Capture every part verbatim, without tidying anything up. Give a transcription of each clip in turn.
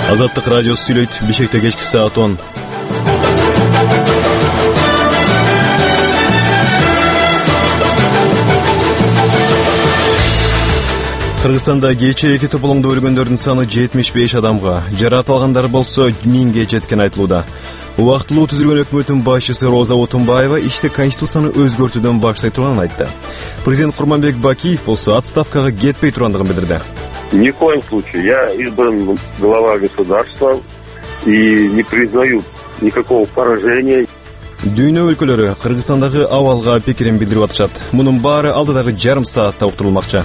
Азаттык радиосы сүйлөйт. Бишкекте кечки саат он. Кыргызстанда кечээ эки тополоңдо өлгөндөрдүн саны жетимиш беш адамга, жаратылгандар болсо миңге жеткен айтылууда. Убактылуу түзүлгөн өкмөттүн башчысы Роза Отунбаева ишти конституцияны өзгөртүүдөн башлай турганын айтты. Президент Курманбек Бакиев болсо отставкага кетпей тургандыгын билдирди. Ни в коем случае. Я избран глава государства и не признаю никакого поражения. Дүйнө өлкөлөрү Кыргызстандагы абалга пикирин билдирип атышат. Мунун баары алдыдагы жарым саатта уктурулмакчы.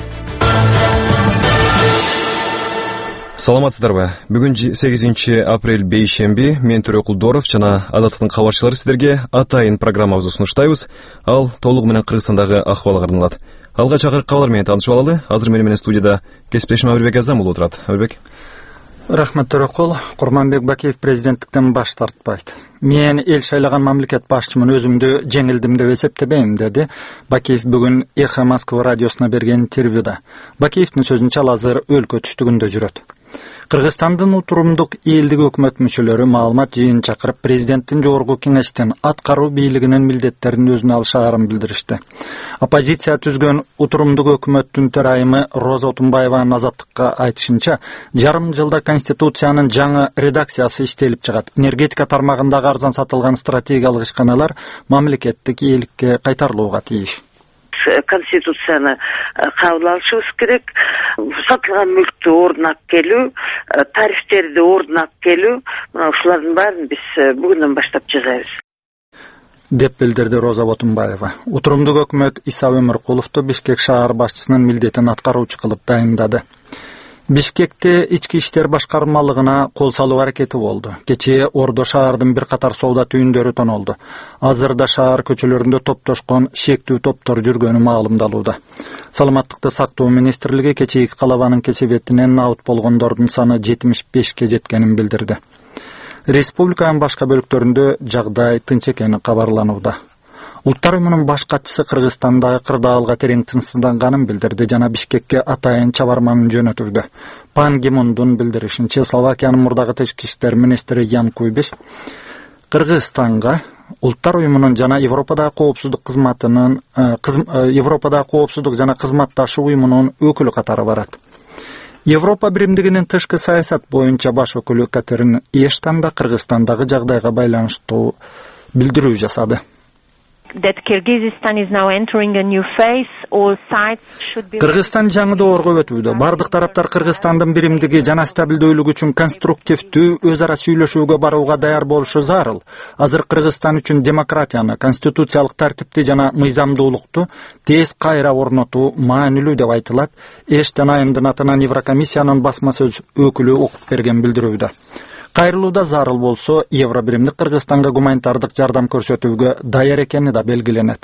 Саламатсыздарбы? Бүгүн сегизинчи апрель бейшемби, мен Төрө Кулдоров жана Азаттыктын кабарчылары сиздерге атайын программабызды сунуштайбыз. Ал толугу менен Кыргызстандагы акыбалга арналат. Алга чакырып кабар менен таанышып алалы. Азыр мени менен студияда кесиптешим Абылбек Азам уулу отурат. Абылбек. Рахмат Төрөкул. Курманбек Бакиев президенттиктен баш тартпайт. Мен эл шайлаган мамлекет башчымын, өзүмдү жеңилдим деп эсептебейм, деди Бакиев бүгүн Эхо Москва радиосуна берген интервьюда. Бакиевдин сөзүнчө ал азыр өлкө түштүгүндө жүрөт. Кыргызстандын утурумдук элдик өкмөт мүчөлөрү маалымат жыйын чакырып, президенттин жогорку кеңештен аткаруу бийлигинин милдеттерин өзүнө алышаарын билдиришти. Оппозиция түзгөн утурумдук өкмөттүн төрайымы Роза Отунбаеванын Азаттыкка айтышынча, жарым жылда конституциянын жаңы редакциясы иштелип чыгат. Энергетика тармагындагы арзан сатылган стратегиялык ишканалар мамлекеттик ээликке кайтарылууга тийиш. Конституцияны кабыл алышыбыз керек. Сатылган мүлктү ордуна алып келүү, тарифтерди ордуна алып келүү, мына ушулардын баарын биз бүгүндөн баштап жасайбыз. Деп билдирди Роза Отунбаева. Утурумдук өкмөт Иса Өмөркуловду Бишкек шаар башчысынын милдетин аткаруучу кылып дайындады. Бишкекте ички иштер башкармалыгына кол салуу аракети болду. Кечээ Ордо шаардын бир катар соода түйүндөрү тонолду. Азырда шаар көчөлөрүндө топтошкон шектүү топтор жүргөнү маалымдалууда. Саламаттыкты сактоо министрлиги кечээки калабанын кесебетинен наут болгондордун саны жетимиш бешке жеткенин билдирди. Республиканын башка бөлүктөрүндө жагдай тынч экени кабарланууда. Улуттар уюмунун баш катчысы Кыргызстандагы кырдаалга терең тынчсызданганын билдирди жана Бишкекке атайын чабарманын жөнөтүүдө. Пан Ги Мундун билдиришинче, Словакиянын мурдагы тышкы иштер министри Ян Куйбиш Кыргызстанга Улуттар уюмунун жана Европадагы коопсуздук кызматынын Европадагы коопсуздук жана кызматташуу уюмунун өкүлү катары барат. Европа биримдигинин тышкы саясат боюнча баш өкүлү Катерин Эштон да Кыргызстандагы жагдайга байланыштуу билдирүү жасады. That Kyrgyzstan is now entering a new phase. All sides should be. Кыргызстан жаңы доорго өтүүдө. Бардык тараптар Кыргызстандын биримдиги жана стабилдүүлүгү үчүн конструктивдүү өз ара сүйлөшүүгө барууга даяр болушу зарыл. Азыр Кыргызстан үчүн демократияны, конституциялык тартипти жана мыйзамдуулукту тез кайра орнотуу маанилүү деп айтылат. Эштен айымдын атынан Еврокомиссиянын басма сөз өкүлү окуп берген билдирүүдө. Кайрылууда зарыл болсо, Евро биримдик Кыргызстанга гуманитардык жардам көрсөтүүгө даяр экени да белгиленет.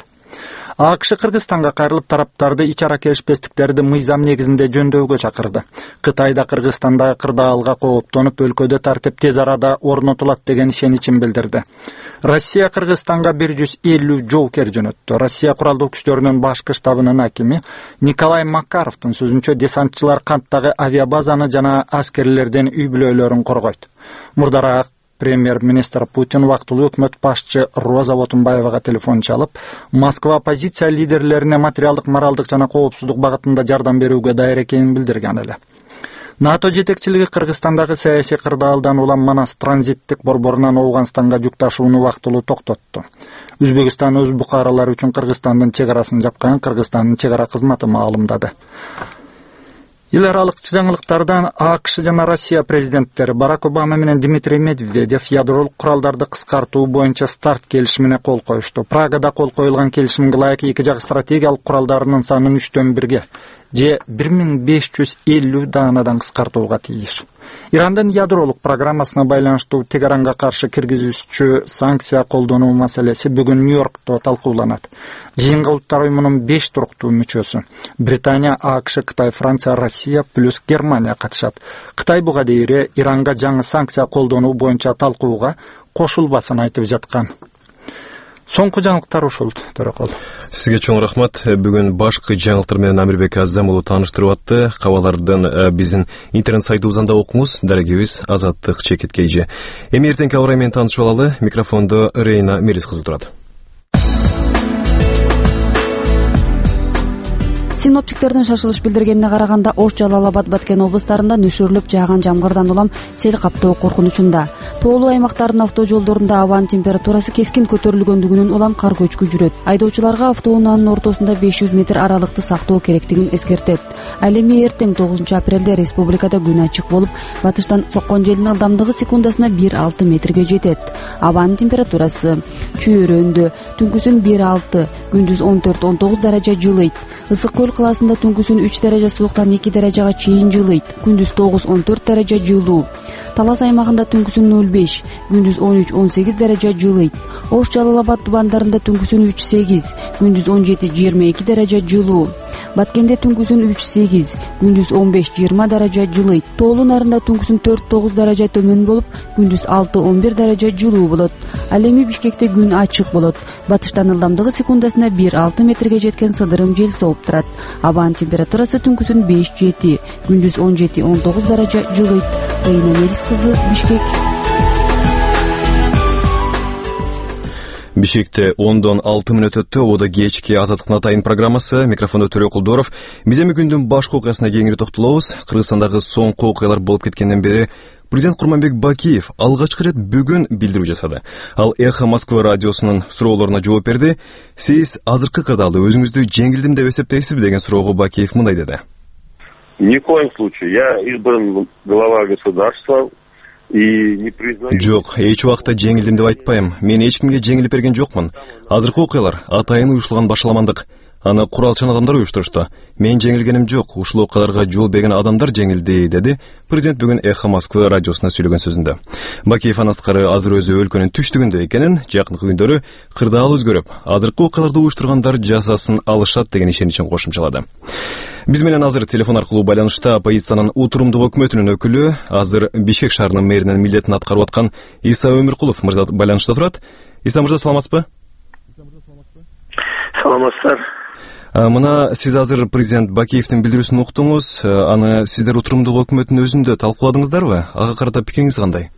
АКШ Кыргызстанга кайрылып тараптарды ич ара келишпестиктерди мыйзам негизинде жөндөөгө чакырды. Кытай да Кыргызстандагы кырдаалга кооптонуп, өлкөдө тартип тез арада орнотулат деген ишеничин билдирди. Россия Кыргызстанга бир жүз элүү жоокер жөнөттү. Россия куралдуу күчтөрүнүн башкы штабынын акими Николай Макаровдун сөзүнчө, десантчылар канттагы авиабазаны жана аскерлердин үй бүлөлөрүн коргойт. Мурдараак премьер-министр Путин вактылуу өкмөт башчы Роза Отунбаевага телефон чалып, Москва оппозиция лидерлерине материалдык, моралдык жана коопсуздук багытында жардам берүүгө даяр экенин билдирген эле. НАТО жетекчилиги Кыргызстандагы саясий кырдаалдан улам Манас транзиттик борборунан Ооганстанга жүк ташууну вактылуу токтотту. Өзбекстан өз букаралары үчүн Кыргызстандын чек арасын жапкан Кыргызстандын чек ара кызматы маалымдады. Эл аралык жаңылыктардан АКШ жана Россия президенттери Барак Обама менен Дмитрий Медведев ядролук куралдарды кыскартуу боюнча старт келишимине кол коюшту. Прагада кол коюлган келишимге ылайык эки жак стратегиялык куралдарынын санын үчтөн бирге же бир миң беш жүз элүү даанадан кыскартууга тийиш. Ирандын ядролук программасына байланыштуу Тегеранга каршы киргизүүчү санкция колдонуу маселеси бүгүн Нью-Йоркто талкууланат. Жыйынга Улуттар уюмунун беш туруктуу мүчөсү Британия, АКШ, Кытай, Франция, Россия плюс Германия катышат. Кытай буга дейре Иранга жаңы санкция колдонуу боюнча талкууга кошулбасын айтып жаткан. Соңку жаңылыктар ушул Төрөкөл. Сизге чоң рахмат. Бүгүн башкы жаңылыктар менен Амирбек Азам уулу тааныштырып атты. Кабарлардын биздин интернет сайтыбыздан да окуңуз. Дарегибиз Азаттык Чекиткейжи. Эми эртеңки абырай менен таанышып алалы. Микрофондо Рейна Мирис кызы турат. Синоптиктердин шашылыш билдиргенине караганда Ош, Жалал-Абад, Баткен облустарында нөшөрлөп жааган жамгырдан улам сел каптоо коркунучунда. Тоолуу аймактардын автожолдорунда абанын температурасы кескин көтөрүлгөндүгүнөн улам кар көчкү жүрөт. Айдоочуларга автоунаанын ортосунда беш жүз метр аралыкты сактоо керектигин эскертет. Ал эми эртең тогузунчу апрелде республикада күн ачык болуп, батыштан соккон желдин ылдамдыгы секундасына бир алты метрге жетет. Абанын температурасы чүйөрөндө түнкүсүн бир алты, күндүз он төрт он тогуз даража жылыйт. Ысык көл кылаасында түнкүсүн үч даража сууктан эки даражага чейин жылыйт. Күндүз тогуз он төрт даража жылуу. Талас аймагында түнкүсүн нөл беш, күндүз он үч он сегиз даража жылыйт. Ош, Жалал-Абад тубандарында түнкүсүн үч сегиз, күндүз он жети жыйырма эки даража жылуу. Баткенде түнкүсүн үч сегиз, күндүз он беш жыйырма даража жылыйт. Тоолуу нарында түнкүсүн төрт тогуз даража төмөн болуп, күндүз алты он бир даража жылуу болот. Ал эми Бишкекте күн ачык болот. Батыштан ылдамдыгы секундасына бир алты метрге жеткен сыдырым жел соғып турат. Абанын температурасы түнкүсүн беш жети, күндүз он жети он тогуз даража жылыйт. Рейна Мирис кызы, Бишкек. Бишкекте ондон алты мүнөт өттү. Ода кечки Азаттыктын атайын программасы. Микрофондо Төрөкул Доров. Биз эми күндүн башкы окуясына кеңири токтолобуз. Кыргызстандагы соңку окуялар болуп кеткенден бери Президент Курманбек Бакиев алгачкы ирет бүгүн билдирүү жасады. Ал Эхо Москва радиосунун суроолоруна жооп берди. Сиз азыркы кырдаалда өзүңүздү жеңилдим деп эсептейсизби деген суроого Бакиев мындай деди. Ни в коем случае. Я избран глава государства и не признаю... Жок, эч убакта жеңилдим деп айтпайм. Мен эч кимге жеңилип берген жокмун. Азыркы окуялар атайын уюштурулган башаламандык. Аны куралчан адамдар уюштурушту. Мен жеңилгеним жок. Ушул окуяларга жол берген адамдар жеңилди, деди президент бүгүн Эхо Москва радиосуна сөйлөгөн сөзүндө. Бакиев анаскары азыр өзү өлкөнүн түштүгүндө экенин, жакынкы күндөрү кырдаал өзгөрүп, азыркы окуяларды уюштургандар жазасын алышат деген ишеничин кошумчалады. Биз менен азыр телефон аркылуу байланышта оппозициянын утурумдук өкмөтүнүн өкүлү, азыр Бишкек шаарынын мэринин милдетин аткарып аткан Иса Өмүркулов мырза байланышта турат. Иса мырза, саламатсызбы? Саламатсыздар. Мына сиз азыр президент Бакиевдин билдирүүсүн уктуңуз. Аны сиздер утурумдук өкмөттүн өзүндө талкууладыңыздарбы? Ага карата пикириңиз кандай?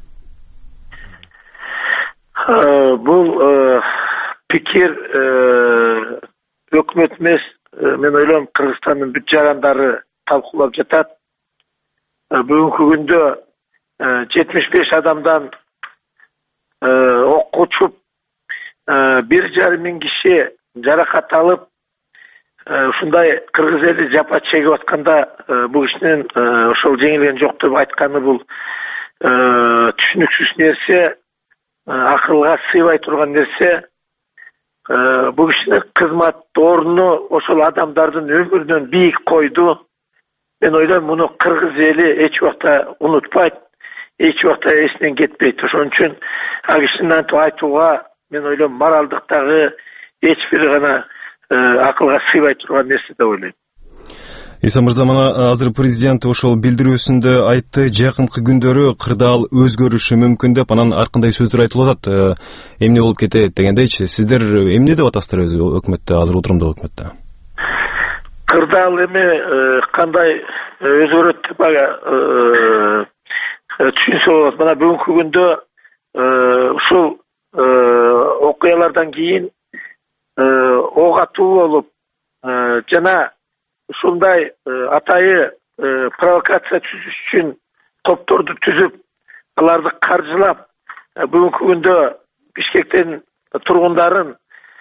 Бул пикир өкмөт эмес, мен ойлойм Кыргызстандын бүт жагандары талкуулап жатат. Бүгүнкү күндө жетимиш беш адамдан окко учуп, бир жарым миң киши жаракат алып, ушундай кыргыз эли жапа чегип атканда бул кишинин ошол жеңилген жок деп айтканы бул түшүнүксүз нерсе, акылга сыйбай турган нерсе. Бул кишинин кызмат ордуну ошол адамдардын өмүрүнөн бийик койду. Мен ойлойм, муну кыргыз эли эч убакта унутпайт, эч убакта эсинен кетпейт. Ошон үчүн ал кишинин антип айтууга мен ойлойм моралдык дагы эч бир гана акылга сыйбай турган нерсе деп ойлойм. Иса мырза, мына азыр президент ошол билдирүүсүндө айтты, жакынкы күндөрү кырдаал өзгөрүшү мүмкүн деп, анан ар кандай сөздөр айтылып атат. Эмне болуп кетет дегендейчи. Сиздер эмне деп атасыздар өзү өкмөттө, азыр отурумдук өкмөттө? Кырдаал эми кандай өзгөрөт деп ага түшүнсө болот. Мына бүгүнкү күндө ушул окуялардан кийин ок атуу болуп, жана ушундай атайы провокация түзүш үчүн топторду түзүп, аларды каржылап, бүгүнкү күндө Бишкектин тургундарын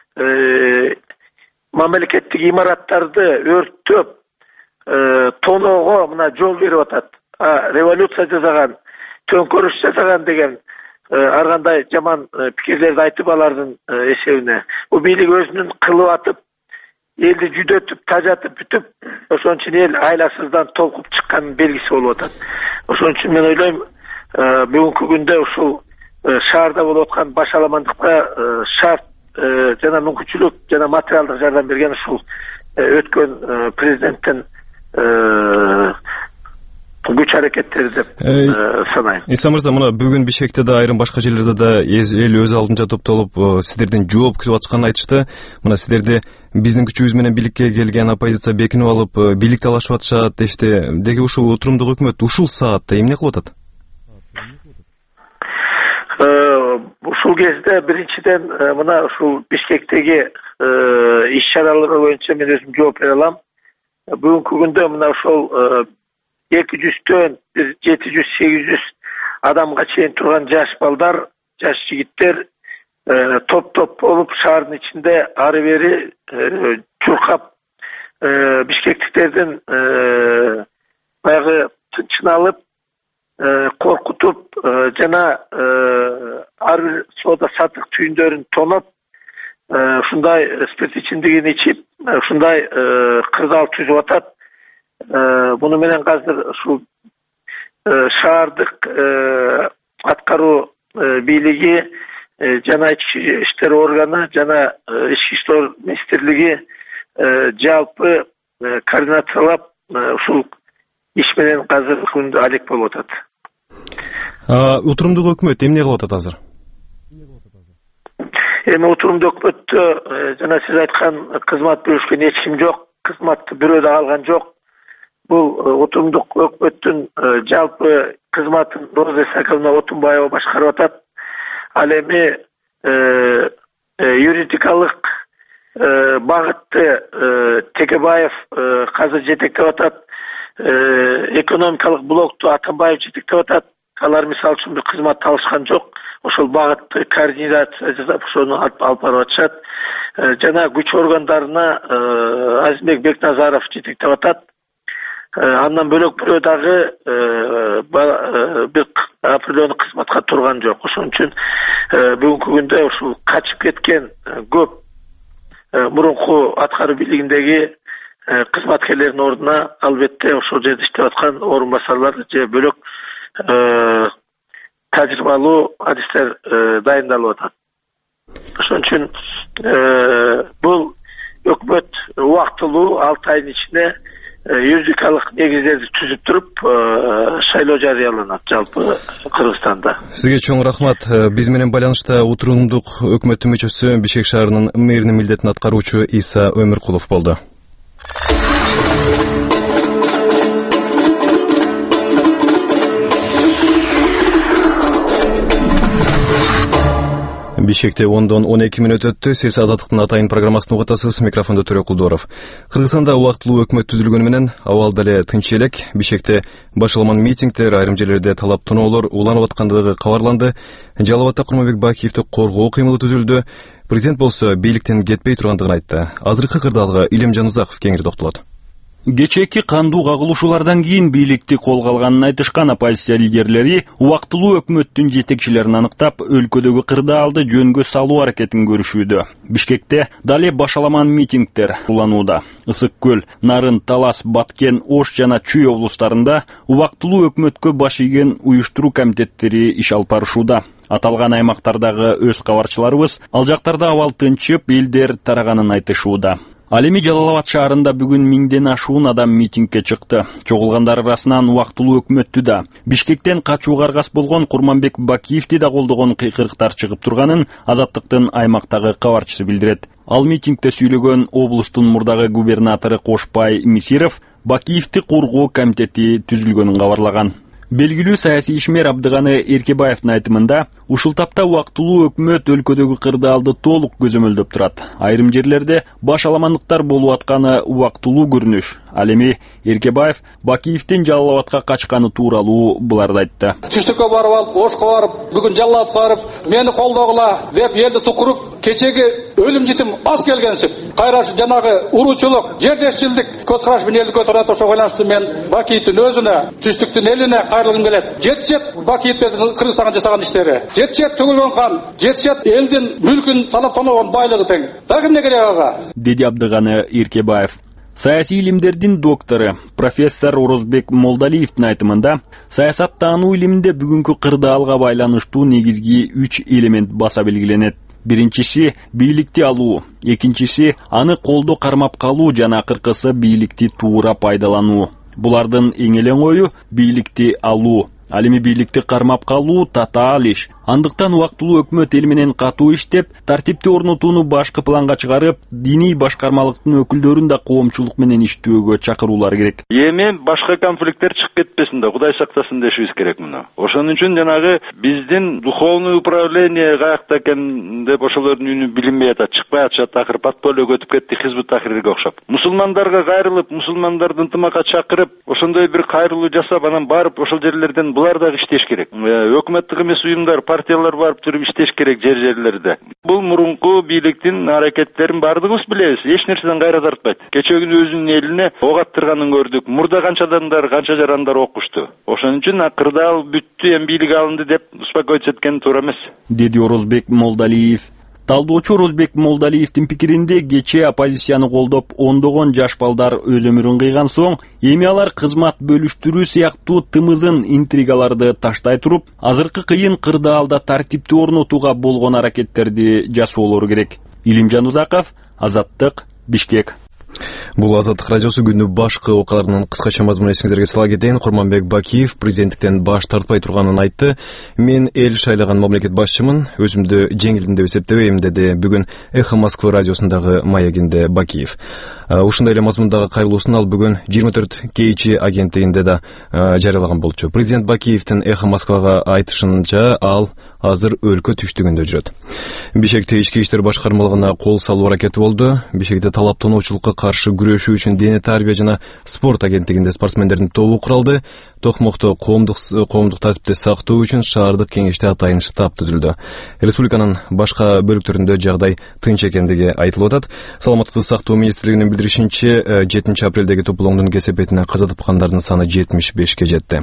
мамлекеттик имараттарды өрттөп, тоноого мына жол берип атат. Революция жасаган, төңкөрүш жасаган деген ар кандай жаман пикирлерди айтып алардын эсебине. Бул бийлик өзүнүн кылып атып, элди жүдөтүп, тажатып бүтүп, ошон үчүн эл айласыздан толкуп чыккан белгиси болуп атат. Ошон үчүн мен ойлойм, бүгүнкү күндө ушул шаарда болуп аткан башаламандыкка шарт жана мүмкүнчүлүк жана материалдык жардам берген ушул өткөн президенттин күч иш-аракеттери деп санайм. Иса мырза, мына бүгүн Бишкекте да, айрым башка жерлерде да эл өз алдынча топтолуп сиздерден жооп күтүп атканын айтышты. Мына сиздерди биздин күчүбүз менен бийликке келген оппозиция бекинип алып, бийлик талашып атышат дешти. Деги ушул отурумдук өкмөт ушул саатта эмне кылып атат? Ушул кезде биринчиден мына ушул Бишкектеги иш-чаралар боюнча мен өзүм жооп бере алам. Бүгүнкү күндө мына ошол эки жүздөн жети жүз сегиз жүз адамга чейин турган жаш балдар, жаш жигиттер топ-топ болуп шаардын ичинде ары бери чуркап, бишкектиктердин баягы тынчын коркутуп жана ар бир соода сатык түйүндөрүн тоноп, ушундай спирт ичимдигин ичип, ушундай кырдаал түзүп атат. Буну менен азыр ушул шаардык аткаруу бийлиги жана ички иштер органы жана ички иштер министрлиги жалпы координациялап ушул иш менен азыр күндө алек болуп атат. Отурумдук өкмөт эмне кылып атат азыр? Эми отурумдук өкмөттө жана сиз айткан кызмат бөлүшкөн эч ким жок, кызматты бирөө да алган жок. Бул отурумдук өкмөттүн жалпы кызматын Роза Исаковна Отунбаева башкарып атат. Ал эми юридикалык багытты Текебаев азыр жетектеп атат. Экономикалык блокту Атамбаев жетектеп атат. Алар мисалы үчүн бир кызмат алышкан жок. Ошол багытты координация жасап ошону алып барып атышат. Жана күч органдарына Азимбек Бекназаров жетектеп атат. Андан бөлөк бирөө дагы бир определенный кызматка турган жок. Ошон үчүн бүгүнкү күндө ушул качып кеткен көп мурунку аткаруу бийлигиндеги кызматкерлердин ордуна албетте ошол жерде иштеп аткан орун басарлар же бөлөк тажрыйбалуу адистер дайындалып атат. Ошон үчүн бул өкмөт убактылуу алты айдын ичинде юридикалык негиздерди түзүп туруп шайлоо жарыяланат жалпы Кыргызстанда. Сизге чоң рахмат. Биз менен байланышта отурумдук өкмөттүн мүчөсү Бишкек шаарынын мэринин милдетин аткаруучу Иса Өмүркулов болду. Бишкекте ондон он эки мүнөт өттү. Сиз Азаттыктын атайын программасын угатасыз. Микрофондо Төрө Кулдоров. Кыргызстанда убактылуу өкмөт түзүлгөнү менен абал деле тынч элек. Бишкекте башаламан митингдер, айрым жерлерде талап тоноолор уланып аткандыгы кабарланды. Жалал абадта Курманбек Бакиевди коргоо кыймылы түзүлдү. Президент болсо бийликтен кетпей тургандыгын айтты. Азыркы кырдаалга Илемжан Узаков кеңири токтолот. Кечээки кандуу кагылышуулардан кийин бийликти колго алганын айтышкан оппозиция лидерлери убактылуу өкмөттүн жетекчилерин аныктап, өлкөдөгү кырдаалды жөнгө салуу аракетин көрүшүүдө. Бишкекте дале башаламан митингдер уланууда. Ысык көл, Нарын, Талас, Баткен, Ош жана Чүй облустарында убактылуу өкмөткө баш ийген уюштуруу комитеттери иш алып барышууда. Аталган аймактардагы өз кабарчыларыбыз ал жактарда абал тынчып, элдер тараганын айтышууда. Ал эми Жалал Абад шаарында бүгүн миңден ашуун адам митингке чыкты. Чогулгандар арасынан убактылуу өкмөттү да, Бишкектен качууга аргас болгон Курманбек Бакиевди да колдогон кыйкырыктар чыгып турганын Азаттыктын аймактагы кабарчысы билдирет. Ал митингде сүйлөгөн облустун мурдагы губернатору Кошпай Мисиров Бакиевди коргоо комитети түзүлгөнүн кабарлаган. Белгилүү саясий ишмер Абдыганы Эркебаевдин айтымында, ушул тапта убактылуу өкмөт өлкөдөгү кырдаалды толук көзөмөлдөп турат. Айрым жерлерде башаламандыктар болуп атканы убактылуу көрүнүш. Ал эми Эркебаев Бакиевдин Жалал Абадка качканы тууралуу буларды айтты. Түштүккө барып алып, Ошко барып, бүгүн Жалал Абадка барып, мени колдогула деп элди тукуруп, кечеги өлүм житим аз келгенсип, кайра жанагы уруучулук, жердешчилдик көз караш менен элди көтөрөт. Ошого байланыштуу мен Бакиевдин өзүнө, түштүктүн элине кайрылгым келет. Жетишет Бакиевдин Кыргызстанга жасаган иштери. Жетишет Төгөлгөн хан, жетишет элдин мүлкүн талап тоногон байлыгы тең. Дагы эмне керек ага? Деди Абдыганы Эркебаев. Саясий илимдердин доктору профессор Орозбек Молдалиевдин айтымында, саясаттануу илиминде бүгүнкү кырдаалга байланыштуу негизги үч элемент баса белгиленет. Биринчиси бийликти алуу, экинчиси аны колдо кармап калуу жана акыркысы бийликти туура пайдалануу. Булардын эң элең ою бийликти алуу. Ал эми бийликти кармап калуу татаал иш. Андыктан убактылуу өкмөт эл менен катуу иштеп, тартипти орнотууну башкы планга чыгарып, диний башкармалыктын өкүлдөрүн да коомчулук менен иштөөгө чакыруулар керек. Эми башка конфликттер чыгып кетпесин да, Кудай сактасын дешибиз керек муну. Ошон үчүн жанагы биздин духовный управление каякта экен деп ошолордун үнү билинбей атат, чыкпай атышат, акыр подпольеге өтүп кетти Хизбут Тахрирге окшоп. Мусулмандарга кайрылып, мусулмандарды ынтымакка чакырып, ошондой бир кайрылуу жасап, анан барып ошол жерлерден булар дагы иштеш керек. Өкмөттүк эмес уюмдар, партиялар барып туруп иштеш керек жер жерлерде. Бул мурунку бийликтин аракеттерин бардыгыбыз билебиз. Эч нерседен кайра тартпайт. Кечээ күнү өзүнүн элине ок аттырганын көрдүк. Мурда канча адамдар, канча жарандар окушту. Ошон үчүн кырдаал бүттү, эми бийлик алынды деп успокоиться эткен туура эмес, деди Орозбек Молдалиев. Талдоочу Орозбек Молдалиевдин пикиринде кечээ оппозицияны колдоп ондогон жаш балдар өз өмүрүн кыйган соң, эми алар кызмат бөлүштүрүү сыяктуу тымызын интригаларды таштай туруп, азыркы кыйын кырдаалда тартипти орнотууга болгон аракеттерди жасоолору керек. Илимжан Узаков, Азаттык, Бишкек. Бул Азаттык радиосу күндү башкы окуяларынын кыскача мазмунун эсиңизерге сала кетейин. Курманбек Бакиев президенттиктен баш тартпай турганын айтты. Мен эл шайлаган мамлекет башчымын, өзүмдү жеңилдим деп эсептебейм, деди бүгүн Эхо Москвы радиосундагы маегинде Бакиев. Ушундай эле мазмундагы кайрылуусун ал бүгүн жыйырма төрт кей жи агенттигинде да жарыялаган болчу. Президент Бакиевдин Эхо Москвага айтышынча, ал азыр өлкө түштүгүндө жүрөт. Бишкекте ички иштер башкармалыгына кол салуу аракети болду. Бишкекте талаптануучулукка каршы күрөшүү үчүн дене тарбия жана спорт агенттигинде спортсмендердин тобу куралды. Токмокто коомдук коомдук тартипти сактоо үчүн шаардык кеңеште атайын штаб түзүлдү. Республиканын башка бөлүктөрүндө жагдай тынч экендиги айтылып атат. Саламаттыкты сактоо министрлигинин билдиришинче, жетинчи апрелдеги тополоңдун кесепетине каза тапкандардын саны жетимиш бешке жетти.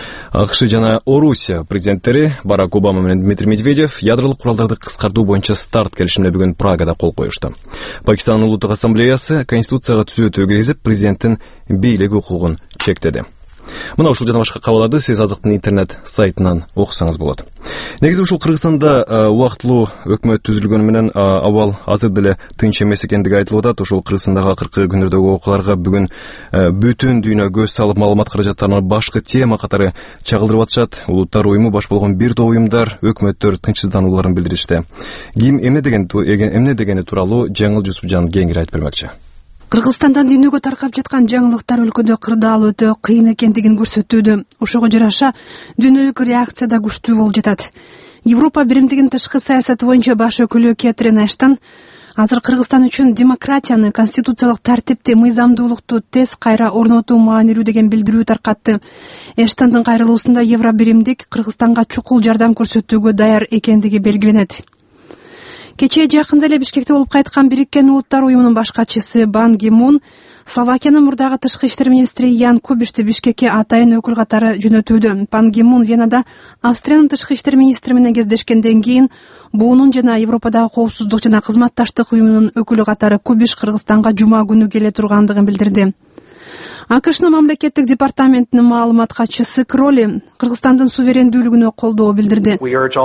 АКШ жана Орусия президенттери Барак Обама менен Дмитрий Медведев ядролук куралдарды кыскартуу боюнча старт келишимине бүгүн Прагада кол коюшту. Пакистандын улуттук ассамблеясы конституцияга түзөтүү киргизип, президенттин бийлик укугун чектеди. Мына ушул жана башка кабарларды сиз Азаттыктын интернет сайтынан окусаңыз болот. Негизи ушул Кыргызстанда убактылуу өкмөт түзүлгөнү менен абал азыр деле тынч эмес экендиги айтылып атат. Ушул Кыргызстандагы акыркы күндөрдөгү окуяларга бүгүн бүтүн дүйнө көз салып, маалымат каражаттарына башкы тема катары чагылдырып атышат. Улуттар уюму баш болгон бир топ уюмдар өкмөттөр тынчсызданууларын билдиришти. Ким эмне деген эмне дегени тууралуу Жаңыл Жусупжан кеңири айтып бермекчи. Кыргызстандан дүйнөгө таркап жаткан жаңылыктар өлкөдө кырдаал өтө кыйын экендигин көрсөтүүдө. Ошого жараша дүйнөлүк реакция да күчтүү болуп жатат. Европа биримдигинин тышкы саясаты боюнча баш өкүлү Кэтрин Эштон азыр Кыргызстан үчүн демократияны, конституциялык тартипти, мыйзамдуулукту тез кайра орнотуу маанилүү деген билдирүү таркатты. Эштондун кайрылуусунда Евро биримдик Кыргызстанга чукул жардам көрсөтүүгө даяр экендиги белгиленет. Кечээ жакында эле Бишкекте болуп кайткан Бириккен Улуттар уюмунун баш катчысы Бан Ки Мун Словакиянын мурдагы тышкы иштер министри Ян Кубишти Бишкекке атайын өкүл катары жөнөтүүдө. Бан Ки Мун Венада Австриянын тышкы иштер министри менен кездешкенден кийин буунун жана Европадагы коопсуздук жана кызматташтык уюмунун өкүлү катары Кубиш Кыргызстанга жума күнү келе тургандыгын билдирди. АКШнын мамлекеттик департаментинин маалымат катчысы Кроли Кыргызстандын суверендүүлүгүнө колдоо билдирди.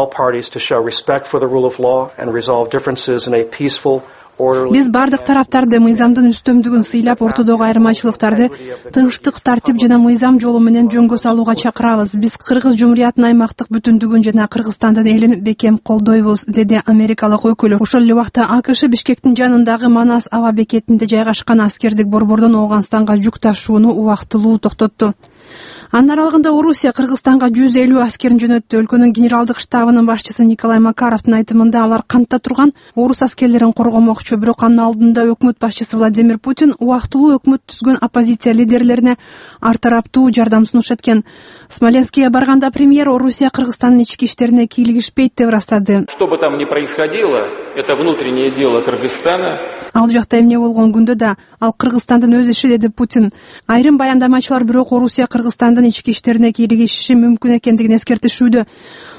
Биз бардык тараптарды мыйзамдын үстөмдүгүн сыйлап, ортодогу айырмачылыктарды тынчтык, тартип жана мыйзам жолу менен жөнгө салууга чакырабыз. Биз Кыргыз жумуриятынын аймактык бүтүндүгүн жана Кыргызстандын элин бекем колдойбуз, деди америкалык өкүл. Ошол эле убакта АКШ Бишкектин жанындагы Манас аба бекетинде жайгашкан аскердик борбордон Ооганстанга жүк ташууну убактылуу токтотту. Анын аралыгында Орусия Кыргызстанга жүз элүү аскерин жөнөттү. Өлкөнүн генералдык штабынын башчысы Николай Макаровдун айтымында алар кантта турган орус аскерлерин коргомокчу, бирок анын алдында өкмөт башчысы Владимир Путин убактылуу өкмөт түзгөн оппозиция лидерлерине ар тараптуу жардам сунуш эткен. Смоленскке барганда премьер Орусия Кыргызстандын ички иштерине кийлигишпейт деп ырастады. Что бы там ни происходило, это внутреннее дело Кыргызстана. Ал жакта эмне болгон күндө да ал Кыргызстандын өз иши, деди Путин. Айрым баяндамачылар бирок Орусия Кыргызстандын ички иштерине кийлигишиши мүмкүн экендигин эскертишүүдө.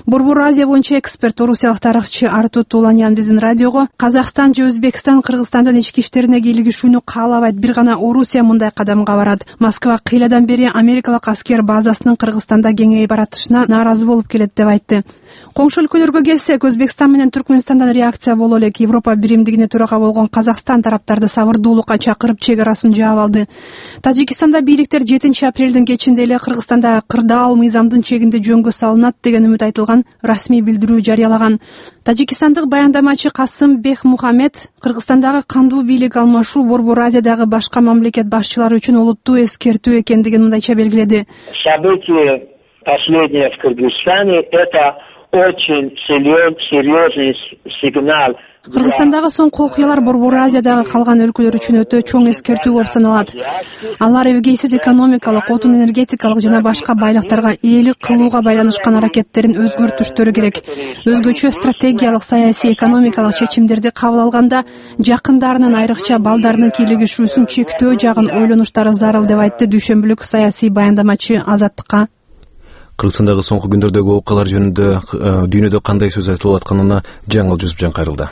Борбор Азия боюнча эксперт орусиялык тарыхчы Артур Туланян биздин радиого Казакстан же Өзбекстан Кыргызстандан ички иштерине кийлигишүүнү каалабайт, бир гана Орусия мындай кадамга барат. Москва кыйладан бери америкалык аскер базасынын Кыргызстанда кеңейип баратышына нааразы болуп келет деп айтты. Коңшу өлкөлөргө келсек, Өзбекстан менен Түркмөнстандан реакция боло элек Европа биримдигине төрага болгон Казакстан тараптарды сабырдуулукка чакырып чек арасын жаап алды. Тажикистанда бийликтер жетинчи апрелдин кечинде эле Кыргызстанда кырдаал мыйзамдын чегинде жөнгө салынат деген үмүт айтылган расмий билдирүү жарыялаган. Тажикистандык баяндамачы Касым Бех Мухаммед Кыргызстандагы кандуу бийлик алмашуу Борбор Азиядагы башка мамлекет башчылары үчүн олуттуу эскертүү экендигин мындайча белгиледи. События последние в Кыргызстане — это очень серьезный сигнал. Кыргызстандагы соңку окуялар Борбор Азиядагы калган өлкөлөр үчүн өтө чоң эскертүү болуп саналат. Алар эбегейсиз экономикалык, отун энергетикалык жана башка байлыктарга ээлик кылууга байланышкан аракеттерин өзгөртүштөрү керек. Өзгөчө стратегиялык, саясий, экономикалык чечимдерди кабыл алганда жакындарынын, айрыкча балдарынын кийлигишүүсүн чектөө жагын ойлонуштары зарыл деп айтты дүйшөмбүлүк саясий баяндамачы Азаттыкка. Кыргызстандагы соңку күндөрдөгү окуялар жөнүндө дүйнөдө кандай сөз айтылып атканына Жаңыл Жусупжан кайрылды.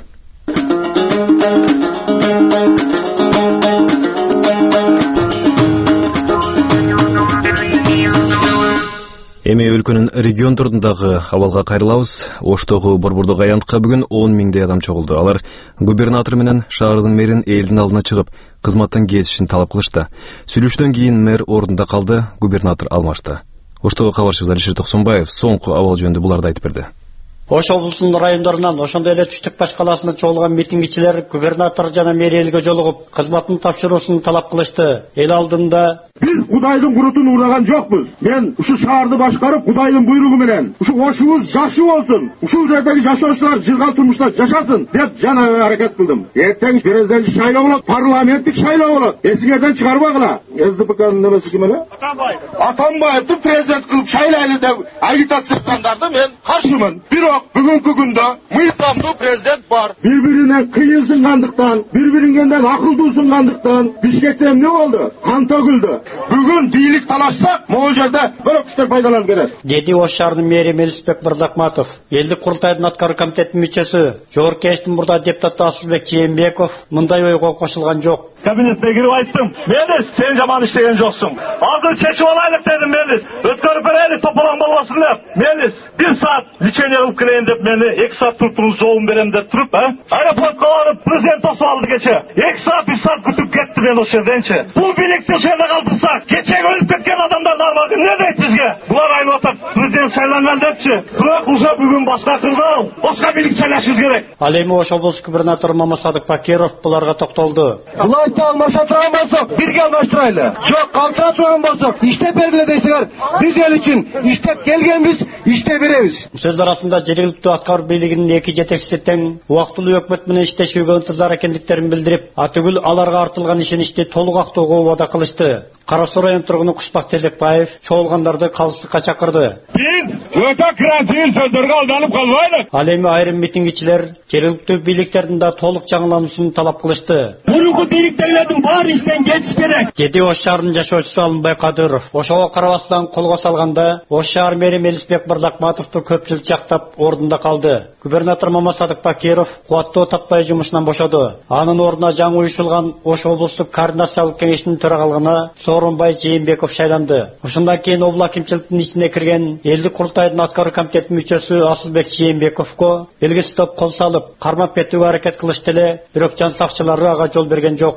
Эми өлкөнүн региондорундагы абалга кайрылабыз. Оштогу борбордук аянтка бүгүн он миңдей адам чогулду. Алар губернатор менен шаардын мэрин элдин алдына чыгып, кызматтан кетишин талап кылышты. Сүйлөшүүдөн кийин мэр ордунда калды, губернатор алмашты. Оштогу кабарчыбыз Алишер Токсонбаев соңку абал жөнүндө буларды айтып берди. Ош облусунун райондорунан, ошондой эле Түштүк баш каласына чогулган митингчилер губернатор жана мэр элге жолугуп, кызматын тапшыруусун талап кылышты. Эл алдында биз Кудайдын курутун уурдаган жокпуз. Мен ушу шаарды башкарып, Кудайдын буйругу менен ушу Ошубуз жакшы болсун, ушул жердеги жашоочулар жыргал турмушта жашасын деп жана аракет кылдым. Эртең президент шайлоо болот, парламенттик шайлоо болот. Эсиңерден чыгарбагыла. СДПКнын немеси ким эле? Атамбаев. Атамбаевди президент кылып шайлайлы деп агитация кылгандарды мен каршымын. Бирок бүгүнкү күндө мыйзамдуу президент бар. Бири-бирине кыйын сынгандыктан, бири-бириңден акылдуу сынгандыктан Бишкекте эмне болду? Кан төгүлдү. Бүгүн бийлик талашсак, могул жерде бөлөк күчтөр пайдаланып берет. Деди Ош шаарынын мэри Мелисбек Мырзакматов, элдик курултайдын аткаруу комитетинин мүчөсү, жогорку кеңештин мурда депутаты Асылбек Жээнбеков мындай ойго кошулган жок. Кабинетте кирип айттым. Мелис, сен жаман иштеген жоксуң. Азыр чечип алайлык дедим Мелис. Өткөрүп берели, тополоң болбосун деп. Мелис, бир саат лечение кылып келейин деп мени эки саат туруп жолун берем деп туруп, а? Аэропортко барып президент тосуп алды кече. эки саат үч саат күтүп кетти мен ошол жерденчи. Бул бийликти ошол жерде калтырсак, кечеге өлүп кеткен адамдардын арбагы эмне дейт бизге? Булар айтып атат, президент шайланган депчи. Бирок уже бүгүн башка кырдаал, башка бийлик шайлашыбыз керек. Ал эми Ош облус губернатору Мамасадык Бакиров буларга токтолду. Власть алмаша турган болсок, бирге алмаштырайлы. Жок, калтыра турган болсок, иштеп бергиле дейсиңер. Биз эл үчүн иштеп келгенбиз, иштеп беребиз. Сөз арасында жергиликтүү аткаруу бийлигинин эки жетекчиси тең убактылуу өкмөт менен иштешүүгө ынтызар экендиктерин билдирип, атүгүл аларга артылган ишеничти толук актоого убада кылышты. Кара Суу район тургуну Кушбак Телекбаев чогулгандарды калыстыкка чакырды. Биз өтө красивый сөздөргө алданып калбайлы. Ал эми айрым митингчилер жергиликтүү бийликтердин да толук жаңылануусун талап кылышты. Мурунку бийликтегилердин баары иштен кетиш керек. Деди Ош шаарынын жашоочусу Алынбай Кадыров. Ошого карабастан колго салганда Ош шаар мэри Мелисбек Мырзакматовду көпчүлүк жактап ордунда калды. Губернатор Мамасадык Бакиров кубаттоо таппай жумушунан бошоду. Анын ордуна жаңы уюшулган Ош облустук координациялык кеңештин төрагалыгына Сооронбай Жээнбеков шайланды. Ошондон кийин обул акимчиликтин ичине кирген элдик курултайдын аткаруу комитетинин мүчөсү Асылбек Жээнбековго белгисиз топ кол салып, кармап кетүүгө аракет кылышты эле, бирок жан сакчылары ага жол берген жок.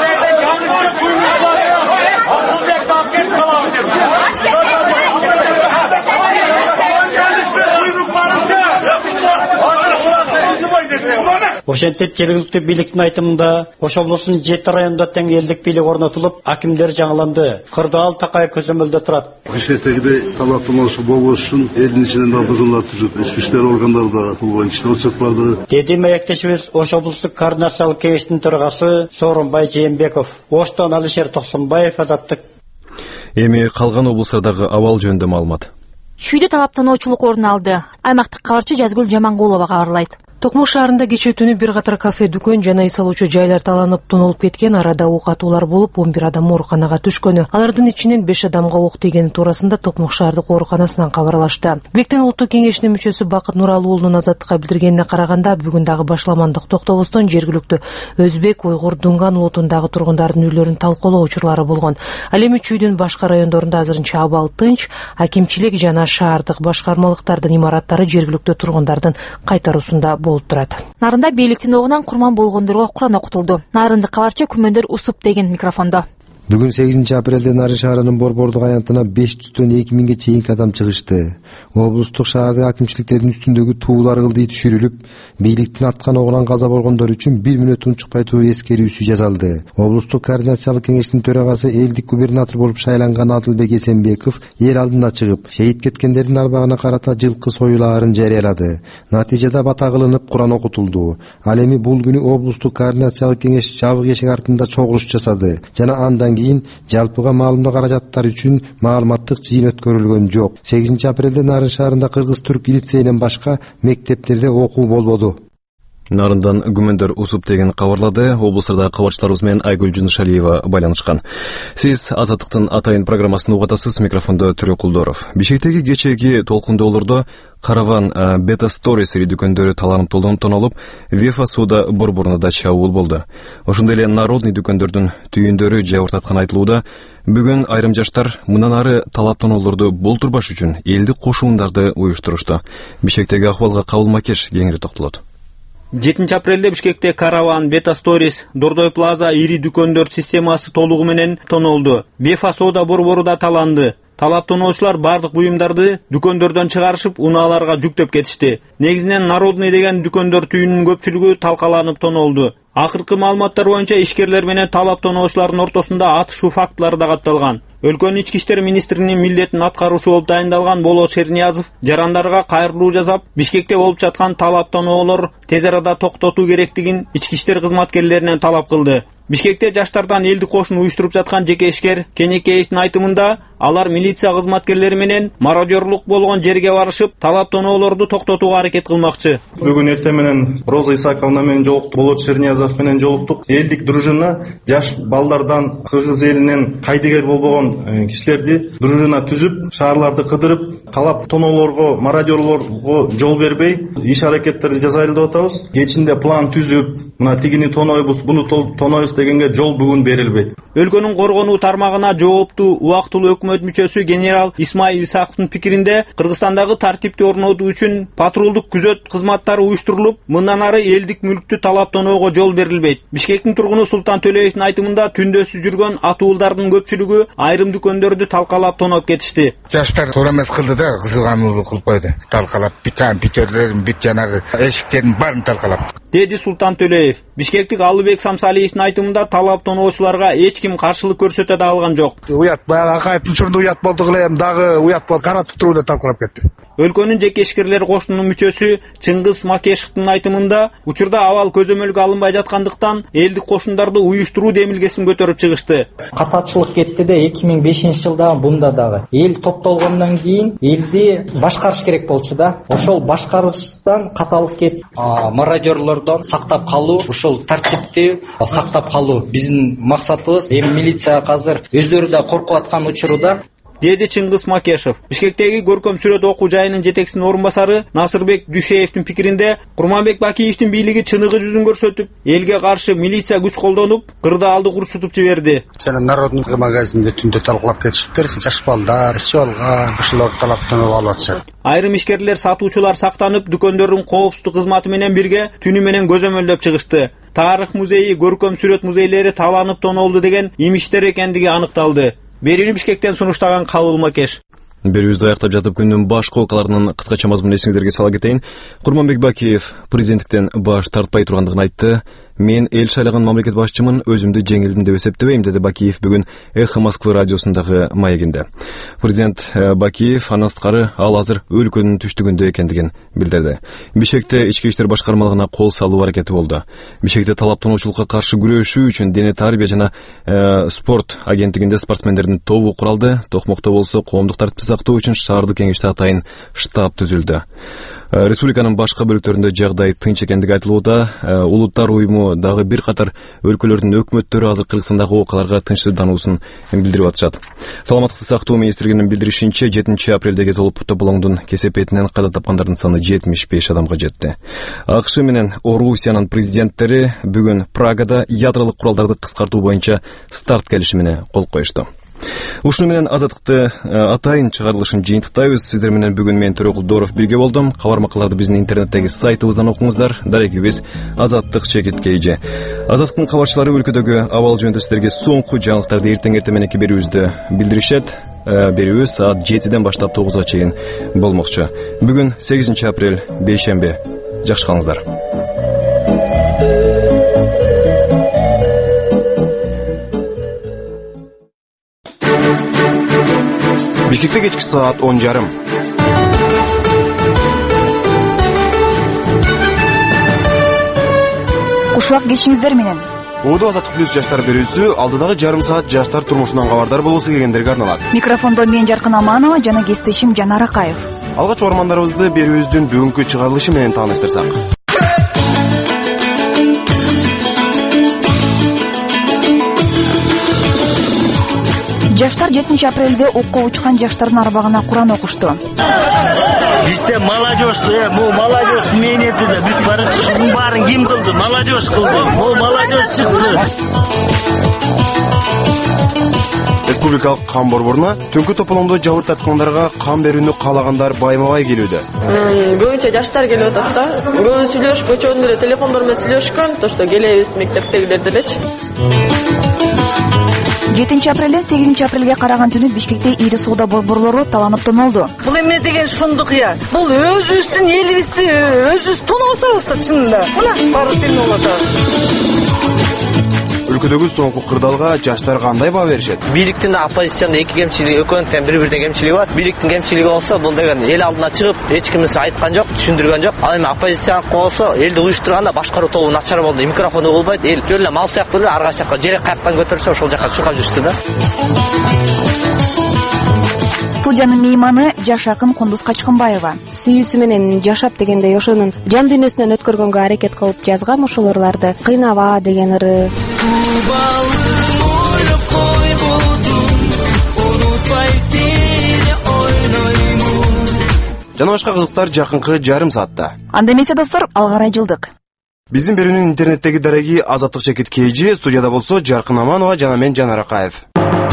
Ошентип жергиликтүү бийликтин айтымында Ош облусунун жети районунда тең элдик бийлик орнотулуп, акимдер жаңыланды. Кырдаал такай көзөмөлдө турат. Ошентегидей талаптануучу болбош үчүн элдин ичинен органдар түзүп, ички иштер органдарында кылган иштер отчотларды. Деди маектешибиз Ош облустук координациялык кеңештин төрагасы Сооронбай Жээнбеков. Оштон Алишер Токсонбаев, Азаттык. Эми калган облустардагы абал жөнүндө маалымат. Шүйдө талаптануучулук орун алды. Аймактык кабарчы Жазгүл Жамангулова кабарлайт. Токмок шаарында кечээ түнү бир катар кафе, дүкөн жана үй салуучу жайлар таланып тонолуп кеткен. Арада ок атуулар болуп, он бир адам ооруканага түшкөнү. Алардын ичинен беш адамга ок тийгени туурасында Токмок шаардык ооруканасынан кабарлашты. Биктин улуттук кеңешинин мүчөсү Бакыт Нуралы уулунун Азаттыкка билдиргенине караганда, бүгүн дагы башламандык токтобостон жергиликтүү өзбек, уйгур, дунган улутундагы тургундардын үйлөрүн талкуулоо учурлары болгон. Ал эми үч үйдүн башка райондорунда азырынча абал тынч, акимчилик жана шаардык башкармалыктардын имараттары жергиликтүү тургундардын кайтаруусунда болуп турат. Нарында бийликтин огунан курман болгондорго Куран окутулду. Нарынды кабарчы Күмөндөр Усуп деген микрофондо. Бүгүн сегизинчи апрелде Нарын шаарынын Борбордук аянтына беш жүздөн эки миңге чейинки адам чыгышты. Облустук шаардык акимчиликтердин үстүндөгү туулар ылдый түшүрүлүп, бийликтин аткан огунан каза болгондор үчүн бир мүнөт унчукпайтуу эскерүүсү жасалды. Облустук координациялык кеңештин төрагасы элдик губернатор болуп шайланган Адылбек Эсенбеков эл алдына чыгып, шейит кеткендердин арбагына карата жылкы союлаарын жарыялады. Натыйжада бата кылынып, Куран окутулду. Ал эми бул күнү облустук координациялык кеңеш жабык эшик артында чогулуш жасады жана андан кийин жалпыга маалымдоо каражаттары үчүн маалыматтык жыйын өткөрүлгөн жок. сегизинчи апрелде Нарын шаарында кыргыз-түрк лицейинен башка мектептерде окуу болбоду. Нарындан Күмөндөр Усуп деген кабарлады. Облустарда кабарчыларыбыз менен Айгүл Жунушалиева байланышкан. Сиз Азаттыктын атайын программасын угатасыз. Микрофондо Түрө Кулдоров. Бишкектеги кечээги толкундоолордо Караван Бета Сторис дүкөндөрү таланып тонолуп, Вефа сууда борборуна чабуул болду. Ошондой эле народный дүкөндөрдүн түйүндөрү жабыртаткан айтылууда. Бүгүн айрым жаштар мындан ары талап тоноолорду болтурбаш үчүн элдик кошуундарды уюштурушту. Бишкектеги акыбалга Кабыл Макеш кеңири токтолот. жетинчи апрелде Бишкекте Караван, Бета Сторис, Дордой Плаза ири дүкөндөр системасы толугу менен тонолду. Вефа соода борбору да таланды. Талап тоноочулар бардык буюмдарды дүкөндөрдөн чыгарышып, унааларга жүктөп кетишти. Негизинен народный деген дүкөндөр түйүнүнүн көпчүлүгү талкаланып тонолду. Акыркы маалыматтар боюнча ишкерлер менен талап тоноочулардын ортосунда атышуу фактылары да катталган. Өлкөнүн ички иштер министринин милдетин аткаруучу болуп дайындалган Болот Шерниязов жарандарга кайрылуу жасап, Бишкекте болуп жаткан талап тоноолор тез арада токтотуу керектигин ички иштер кызматкерлеринен талап кылды. Бишкекте жаштардан элдик кошун уюштуруп жаткан жеке ишкер Кенекеевдин айтымында, алар милиция кызматкерлери менен мародёрлук болгон жерге барышып, талап тоноолорду токтотууга аракет кылмакчы. Бүгүн эртең менен Роза Исаковна менен жолуктук, Болот Шерниязов менен жолуктук. Элдик дружина жаш балдардан кыргыз элинен кайдыгер болбогон кишилерди дружина түзүп, шаарларды кыдырып, талап тоноолорго, мародёрлорго жол бербей, иш аракеттерди жасайлы деп атабыз. Кечинде план түзүп, мына тигини тонойбуз, буну тонойбуз дегенге жол бүгүн берилбейт. Өлкөнүн коргонуу тармагына жооптуу убактылуу өкмөт мүчөсү генерал Исмаил Исаковдун пикиринде, Кыргызстандагы тартипти орнотуу үчүн патрулдук күзөт кызматтары уюштурулуп, мындан ары элдик мүлктү талап тоноого жол берилбейт. Бишкектин тургуну Султан Төлөевдин айтымында, түндөсү жүргөн атуулдардын көпчүлүгү айрым дүкөндөрдү талкалап тоноп кетишти. Жаштар туура эмес кылды да, кызыгануулук кылып койду. Талкалап, компьютерлерин, бит жанагы эшиктердин баарын талкалап. Деди Султан Төлөев. Бишкектик Алыбек Самсалиевдин айтымында, талап тоноочуларга эч ким каршылык көрсөтө да алган жок. Уят, баягы Акаевдин учурунда уят болду элем, дагы уят болду, каратып турууда талкалап кетти. Өлкөнүн жеке ишкерлер кошунунун мүчөсү Чыңгыз Макешевдин айтымында, учурда абал көзөмөлгө алынбай жаткандыктан элдик кошундарды уюштуруу демилгесин көтөрүп чыгышты. Катачылык кетти да эки миң бешинчи жылда бунда дагы эл топтолгондон кийин элди башкарыш керек болчу да. Ошол башкарыштан каталык кетти. Мародёрлордон сактап калуу, ушул тартипти сактап калуу биздин максатыбыз. Эми милиция азыр өздөрү да коркуп аткан учурда, деди Чыңгыз Макешев. Бишкектеги көркөм сүрөт окуу жайынын жетекчисинин орун басары Насырбек Дүшеевдин пикиринде, Курманбек Бакиевдин бийлиги чыныгы жүзүн көрсөтүп, элге каршы милиция күч колдонуп, кырдаалды курчутуп жиберди. Жана народный магазинде түндө талкалап кетишиптир, жаш балдар, ичип алган, ошолор талап тоноп алып атышат. Айрым ишкерлер, сатуучулар сактанып, дүкөндөрдүн коопсуздук кызматы менен бирге түнү менен көзөмөлдөп чыгышты. Тарых музейи, көркөм сүрөт музейлери таланып тонолду деген имиштер экендиги аныкталды. Берүүнү Бишкектен сунуштаган Кабыл Макеш. Берүүбүздү аяктап жатып күндүн башка окуяларынын кыскача мазмунун эсиңиздерге сала кетейин. Курманбек Бакиев президенттиктен баш тартпай тургандыгын айтты. Мен эл шайлаган мамлекет башчымын, өзүмдү жеңилдим деп эсептебейм, деди Бакиев бүгүн Эхо Москвы радиосундагы маегинде. Президент Бакиев андан сырткары ал азыр өлкөнүн түштүгүндө экендигин билдирди. Бишкекте ички иштер башкармалыгына кол салуу аракети болду. Бишкекте талап тоноочулукка каршы күрөшүү үчүн дене тарбия жана э, спорт агенттигинде спортсмендердин тобу куралды. Токмокто болсо коомдук тартипти сактоо үчүн шаардык кеңеште атайын штаб түзүлдү. Республиканын башка бөлүктөрүндө жагдай тынч экендиги айтылууда. Улуттар уюму дагы бир катар өлкөлөрдүн өкмөттөрү азыр Кыргызстандагы окуяларга тынчсыздануусун билдирип атышат. Саламаттыкты сактоо министрлигинин билдиришинче, жетинчи апрелдеги толуп тополоңдун кесепетинен каза тапкандардын саны жетимиш беш адамга жетти. АКШ менен Орусиянын президенттери бүгүн Прагада ядролук куралдарды кыскартуу боюнча старт келишимине кол коюшту. Ушуну менен азаттыкты атайын чыгарылышын жыйынтыктайбыз. Сиздер менен бүгүн мен Төрөкулдоров бирге болдум. Кабар макалдарды биздин интернеттеги сайтыбыздан окуңуздар. Дарегибиз Азаттык чекит кейжи. Азаттыктын кабарчылары өлкөдөгү абал жөнүндө сиздерге соңку жаңылыктарды эртең эртең мененки берүүбүздү билдиришет. Берүүбүз саат жетиден баштап тогузга чейин болмокчу. Бүгүн сегизинчи апрель, бейшемби. Жакшы калыңыздар. Бишкекте кечки саат он жарым. Ушуак кечиңиздер менен. Оодо Азаттык плюс жаштар берүүсү алдыдагы жарым саат жаштар турмушунан кабардар болуусу келгендерге арналат. Микрофондо мен Жаркын Аманова жана кесиптешим Жанар Акаев. Алгач угармандарыбызды берүүбүздүн бүгүнкү чыгарылышы менен тааныштырсак. Жаштар жетинчи апрелде окко учкан жаштардын арбагына Куран окушту. Бизде молодежь, бул молодежь менети да биз барачы шунун баарын ким кылды? Молодежь кылды. Бул молодежь чыкты. Республикалык кан борборуна түнкү тополоңдо жабыр тарткандарга кан берүүнү каалагандар байма-бай келүүдө. Көбүнчө жаштар келип атат да. Көбү сүйлөшпөй чоң эле телефондор менен сүйлөшкөн, то что келебиз мектептегилер делечи. жетинчи апрелден сегизинчи апрелге караган түнү Бишкекте ири соода борборлору таланып тоналды. Бул эмне деген шундук я? Бул өзүбүздүн элибизди өзүбүз тонап атабыз да чынында. Мына баары сен болуп атабыз. Өлкөдөгү соңку кырдаалга жаштар кандай баа беришет? Бийликтин оппозициянын эки кемчилиги, экөөнүн тең бири-бирден кемчилиги бар. Бийликтин кемчилиги болсо, бул деген эл алдына чыгып, эч кимсе айткан жок, түшүндүргөн жок. Ал эми оппозициянын болсо, элди уюштурганда башкаруу тобу начар болду. Микрофону болбойт, эл жөн эле мал сыяктуу эле ар кайсы жака жерек каяктан көтөрүлсө, ошол жака чуркап жүрүштү да. Студиянын мейманы жаш акын Кундуз Качкынбаева. Сүйүүсү менен жашап дегендей ошонун жан дүйнөсүнөн өткөргөнгө аракет кылып жазгам ошол ырларды. Кыйнаба деген ыры. Жана башка кызыктар жакынкы жарым саатта. Анда эмесе достор, ал карай жылдык. Биздин берүүнүн интернеттеги дареги Азаттык чекит кейжи, студияда болсо Жаркын Аманова жана мен Жанар Акаев.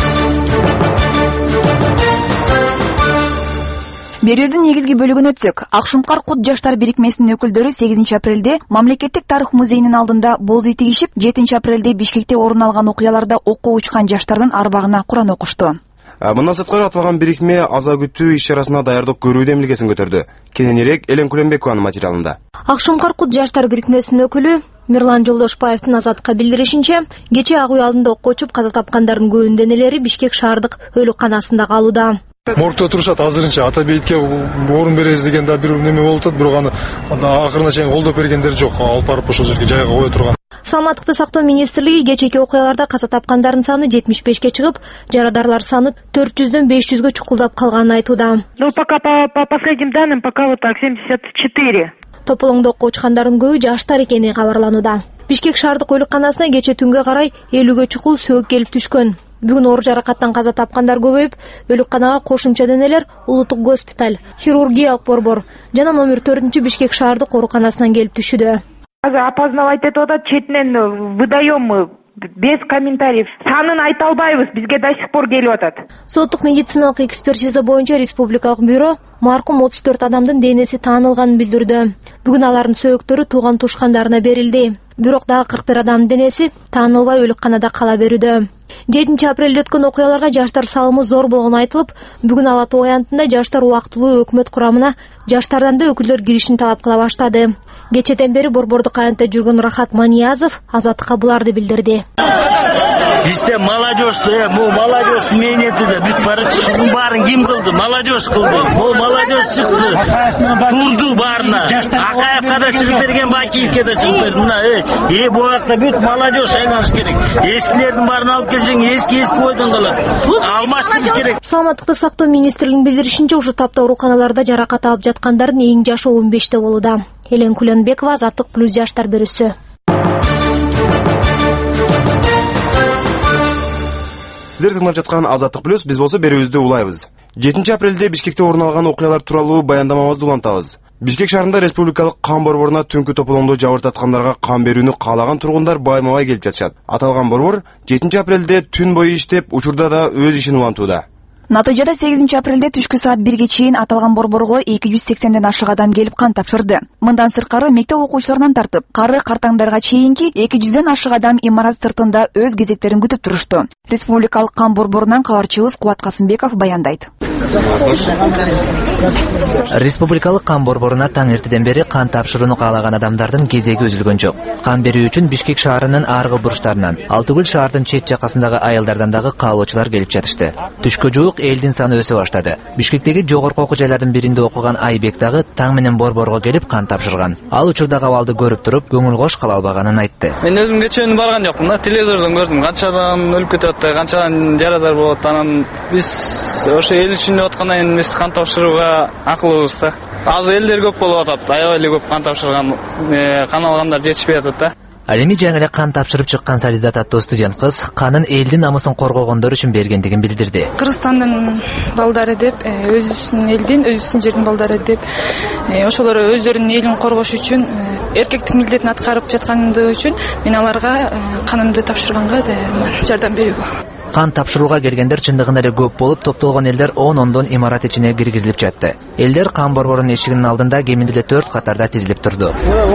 Берүүбүздүн негизги бөлүгүнө өтсөк, Акшумкар Кут жаштар бирикмесинин өкүлдөрү сегизинчи апрелде Мамлекеттик тарых музейинин алдында боз үй тигишип, жетинчи апрелде Бишкекте орун алган окуяларда окко учкан жаштардын арбагына Куран окушту. Мындан сырткары аталган бирикме аза күтүү иш-чарасына даярдык көрүү демилгесин көтөрдү. Кененирээк Элен Күлөнбекованын материалында. Акшумкар Кут жаштар бирикмесинин өкүлү Мирлан Жолдошбаевдин Азаттыкка билдиришинче, кечээ ак үй алдында окко учуп каза тапкандардын көбүнүн денелери Бишкек шаардык өлүкканасында калууда. Моргто турушат азырынча ата бейитке орун беребиз деген да бир неме болуп атат, бирок аны акырына чейин колдоп бергендер жок. Алып барып ошол жерге жайга кое турган. Саламаттыкты сактоо министрлиги кечээки окуяларда каза тапкандардын саны жетимиш бешке чыгып, жарадарлар саны төрт жүздөн беш жүзгө чукулдап калганын айтууда. Ну пока по, по последним данным пока вот так семьдесят четыре. Тополоңдо окко учкандардын көбү жаштар экени кабарланууда. Бишкек шаардык өлүкканасына кечээ түнгө карай элүүгө чукул сөөк келип түшкөн. Бүгүн оор жаракаттан каза тапкандар көбөйүп, өлүкканага кошумча денелер Улуттук госпиталь, хирургиялык борбор жана номер төртүнчү Бишкек шаардык ооруканасынан келип түшүүдө. Азыр опознавать этип атат, четинен выдаем без комментариев. Санын айта албайбыз, бизге до сих пор келип атат. Соттук медициналык экспертиза боюнча республикалык бюро маркум отуз төрт адамдын денеси таанылганын билдирди. Бүгүн алардын сөөктөрү тууган тушкандарына берилди. Бирок дагы кырк бир адамдын денеси таанылбай өлүкканада кала берүүдө. жетинчи апрелде өткөн окуяларга жаштар салымы зор болгону айтылып, бүгүн Ала Тоо аянтында жаштар убактылуу өкмөт курамына жаштардан да өкүлдөр киришин талап кыла баштады. Кечээден бери борбордук аянтта жүргөн Рахат Маниязов Азаттыкка буларды билдирди. Бизде молодежь, му молодежь менети да бүт барат. Шунун баарын ким кылды? Молодежь кылды. Му молодежь чыкты. Турду баарына. Акаевка да чыгып берген, Бакиевке да чыгып берди. Мына э бу жакта бүт молодежь айланыш керек. Эскилердин баарын алып келсең, эски эски ойдон калат. Алмаштырыш керек. Саламаттыкты сактоо министрлигинин билдиришинче, ушул тапта ооруканаларда жаракат алып жаткандардын эң жашы он беште болууда. Элен Куленбекова, Азаттык плюс жаштар берүүсү. Сиздер тыңдап жаткан Азаттык плюс, биз болсо берүүбүздү улайбыз. жетинчи апрелде Бишкекте орун алган окуялар тууралуу баяндамабызды улантабыз. Бишкек шаарында республикалык кан борборуна түнкү тополоңдо жабыртаткандарга кан берүүнү каалаган тургундар байма-бай келип жатышат. Аталган борбор жетинчи апрелде түн бою иштеп, учурда да өз ишин улантууда. Натыйжада сегизинчи апрелде түшкү саат бирге чейин аталган борборго эки жүз сексенден ашык адам келип кан тапшырды. Мындан сырткары мектеп окуучуларынан тартып, кары картаңдарга чейинки эки жүздөн ашык адам имарат сыртында өз кезектерин күтүп турушту. Республикалык кан борборунан кабарчыбыз Кубат Касымбеков баяндайт. Республикалык кан борборуна таң эртеден бери кан тапшырууну каалаган адамдардын кезеги үзүлгөн жок. Кан берүү үчүн Бишкек шаарынын аргы бурчтарынан, ал түгүл шаардын чет жакасындагы айылдардан дагы каалоочулар келип жатышты. Түшкө жуук элдин саны өсө баштады. Бишкектеги жогорку окуу жайлардын биринде окуган Айбек дагы таң менен борборго келип кан тапшырган. Ал учурдагы абалды көрүп туруп, көңүл кош кала албаганын айтты. Мен өзүм кечээ барган жокмун да, телевизордон көрдүм, канча адам өлүп кетип атты, канча жарадар болот. Анан биз ошо эл үчүн деп аткандан кийин биз кан тапшырууга акылыбыз да. Азыр элдер көп болуп атат, аябай эле көп кан тапшырган, кан алгандар жетишпей атат да. Ал эми жаңы эле кан тапшырып чыккан Салидат аттуу студент кыз канын элдин намысын коргогондор үчүн бергендигин билдирди. Кыргызстандын балдары деп, өзүбүздүн элдин, өзүбүздүн жердин балдары деп, ошолор өздөрүнүн элин коргош үчүн, эркектик милдетин аткарып жаткандыгы үчүн мен аларга канымды тапшырганга жардам берүүгө. Кан тапшырууга келгендер чындыгында эле көп болуп, топтолгон элдер он-ондон имарат ичине киргизилип жатты. Элдер кан борборунун эшигинин алдында кеминде эле төрт катарда тизилип турду.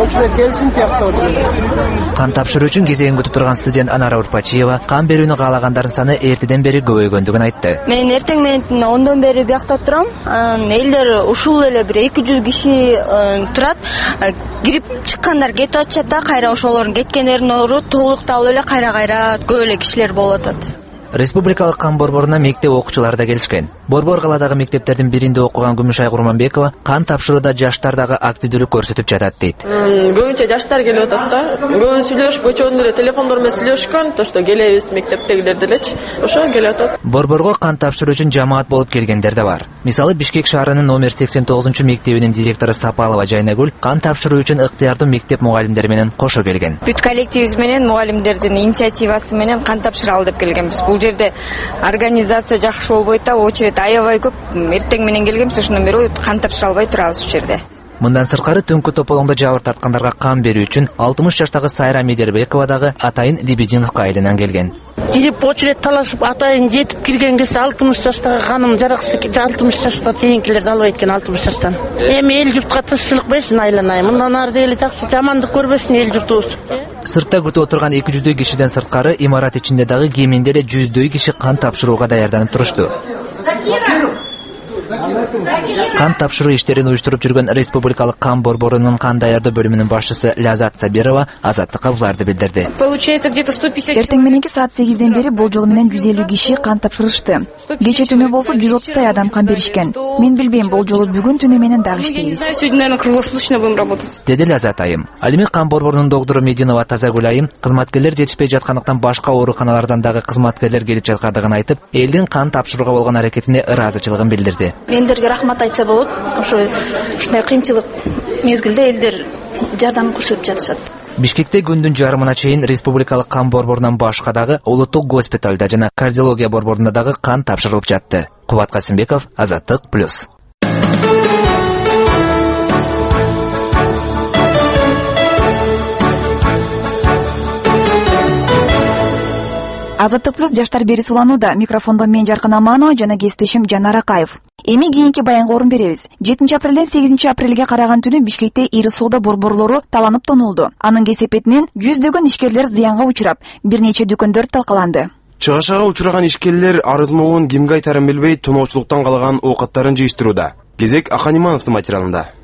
Кан тапшыруу үчүн кезегин күтүп турган студент Анара Урпачиева кан берүүнү каалагандардын саны эртеден бери көбөйгөндүгүн айтты. Мен эртең менен ондон бери биякта турам. Элдер ушул эле бир эки жүз киши турат. Кирип чыккандар кетип атышат да, кайра ошолордун кеткендерин ору толукталып эле кайра-кайра көп эле кишилер болуп атат. Республикалык кан борборуна мектеп окуучулары да келишкен. Борбор каладагы мектептердин биринде окуган Күмүшай Курманбекова кан тапшырууда жаштар дагы активдүүлүк көрсөтүп жатат дейт. Көбүнчө жаштар келип атат да. Көбү сүйлөшүп, көчөнүн эле телефондор менен сүйлөшкөн, то что келебиз мектептегилер делечи. Ошо келип атат. Борборго кан тапшыруу үчүн жамаат болуп келгендер да бар. Мисалы Бишкек шаарынын номер сексен тогузунчу мектебинин директору Сапалова Жайнагүл кан тапшыруу үчүн ыктыярдуу мектеп мугалимдери менен кошо келген. Бүт коллективибиз менен мугалимдердин инициативасы менен кан тапшыра ал деп келгенбиз. Бул жерде организация жакшы болбойт да, очередь аябай көп. Эртең менен келгенбиз, ошондон бери кан тапшыра албай турабыз ушул жерде. Мындан сырткары түнкү тополоңдо жабыр тарткандарга кан берүү үчүн алтымыш жаштагы Сайра Медербекова дагы Атайын Лебединовка айылынан келген. Кирип очередь талашып атайын жетип кирген кезде алтымыш жаштагы ханым жараксы алтымыш жашта тегинкилерди албайт экен алтымыш жаштан. Эми эл журтка тынччылык берсин айланайын. Мындан ары дегеле жакшы жамандык көрбөсүн эл журтубуз. Сыртта күтүп отурган эки жүздөй кишиден сырткары имарат ичинде дагы кеминде эле жүздөй киши кан тапшырууга даярданып турушту. Кан тапшыруу иштерин уюштуруп жүргөн Республикалык кан борборунун кан даярдоо бөлүмүнүн башчысы Лязат Сабирова Азаттыкка буларды билдирди. Получается где-то сто пятьдесят. Эртең мененки саат сегизден бери болжол менен жүз элүү киши кан тапшырышты. Кече түнү болсо жүз отуздай адам кан беришкен. Мен билбейм, болжолу бүгүн түнү менен дагы иштейбиз. Сегодня, наверное, круглосуточно будем работать. Деди Лязат айым. Ал эми кан борборунун доктору Мединова Тазагүл айым кызматкерлер жетишпей жаткандыктан башка ооруканалардан дагы кызматкерлер келип жаткандыгын айтып, элдин кан тапшырууга болгон аракетине ыраазычылыгын билдирди. Элдерге рахмат айтса болот. Ошо ушундай кыйынчылык мезгилде элдер жардам көрсөтүп жатышат. Бишкекте күндүн жарымына чейин Республикалык кан борборунан башка дагы улуттук госпиталда жана кардиология борборунда дагы кан тапшырылып жатты. Кубат Касымбеков, Азаттык плюс. Азаттык плюс жаштар берүүсү уланууда. Микрофондо мен Жаркын Аманова жана кесиптешим Жанар Акаев. Эми кийинки баянга орун беребиз. жетинчи апрелден сегизинчи апрелге караган түнү Бишкекте ири соода борборлору таланып тонолду. Анын кесепетинен жүздөгөн ишкерлер зыянга учурап, бир нече дүкөндөр талкаланды. Чыгашага учураган ишкерлер арыз могун кимге айтарын билбей тоноочулуктан калган оокаттарын жыйыштырууда. Кезек Аканимановдун материалында.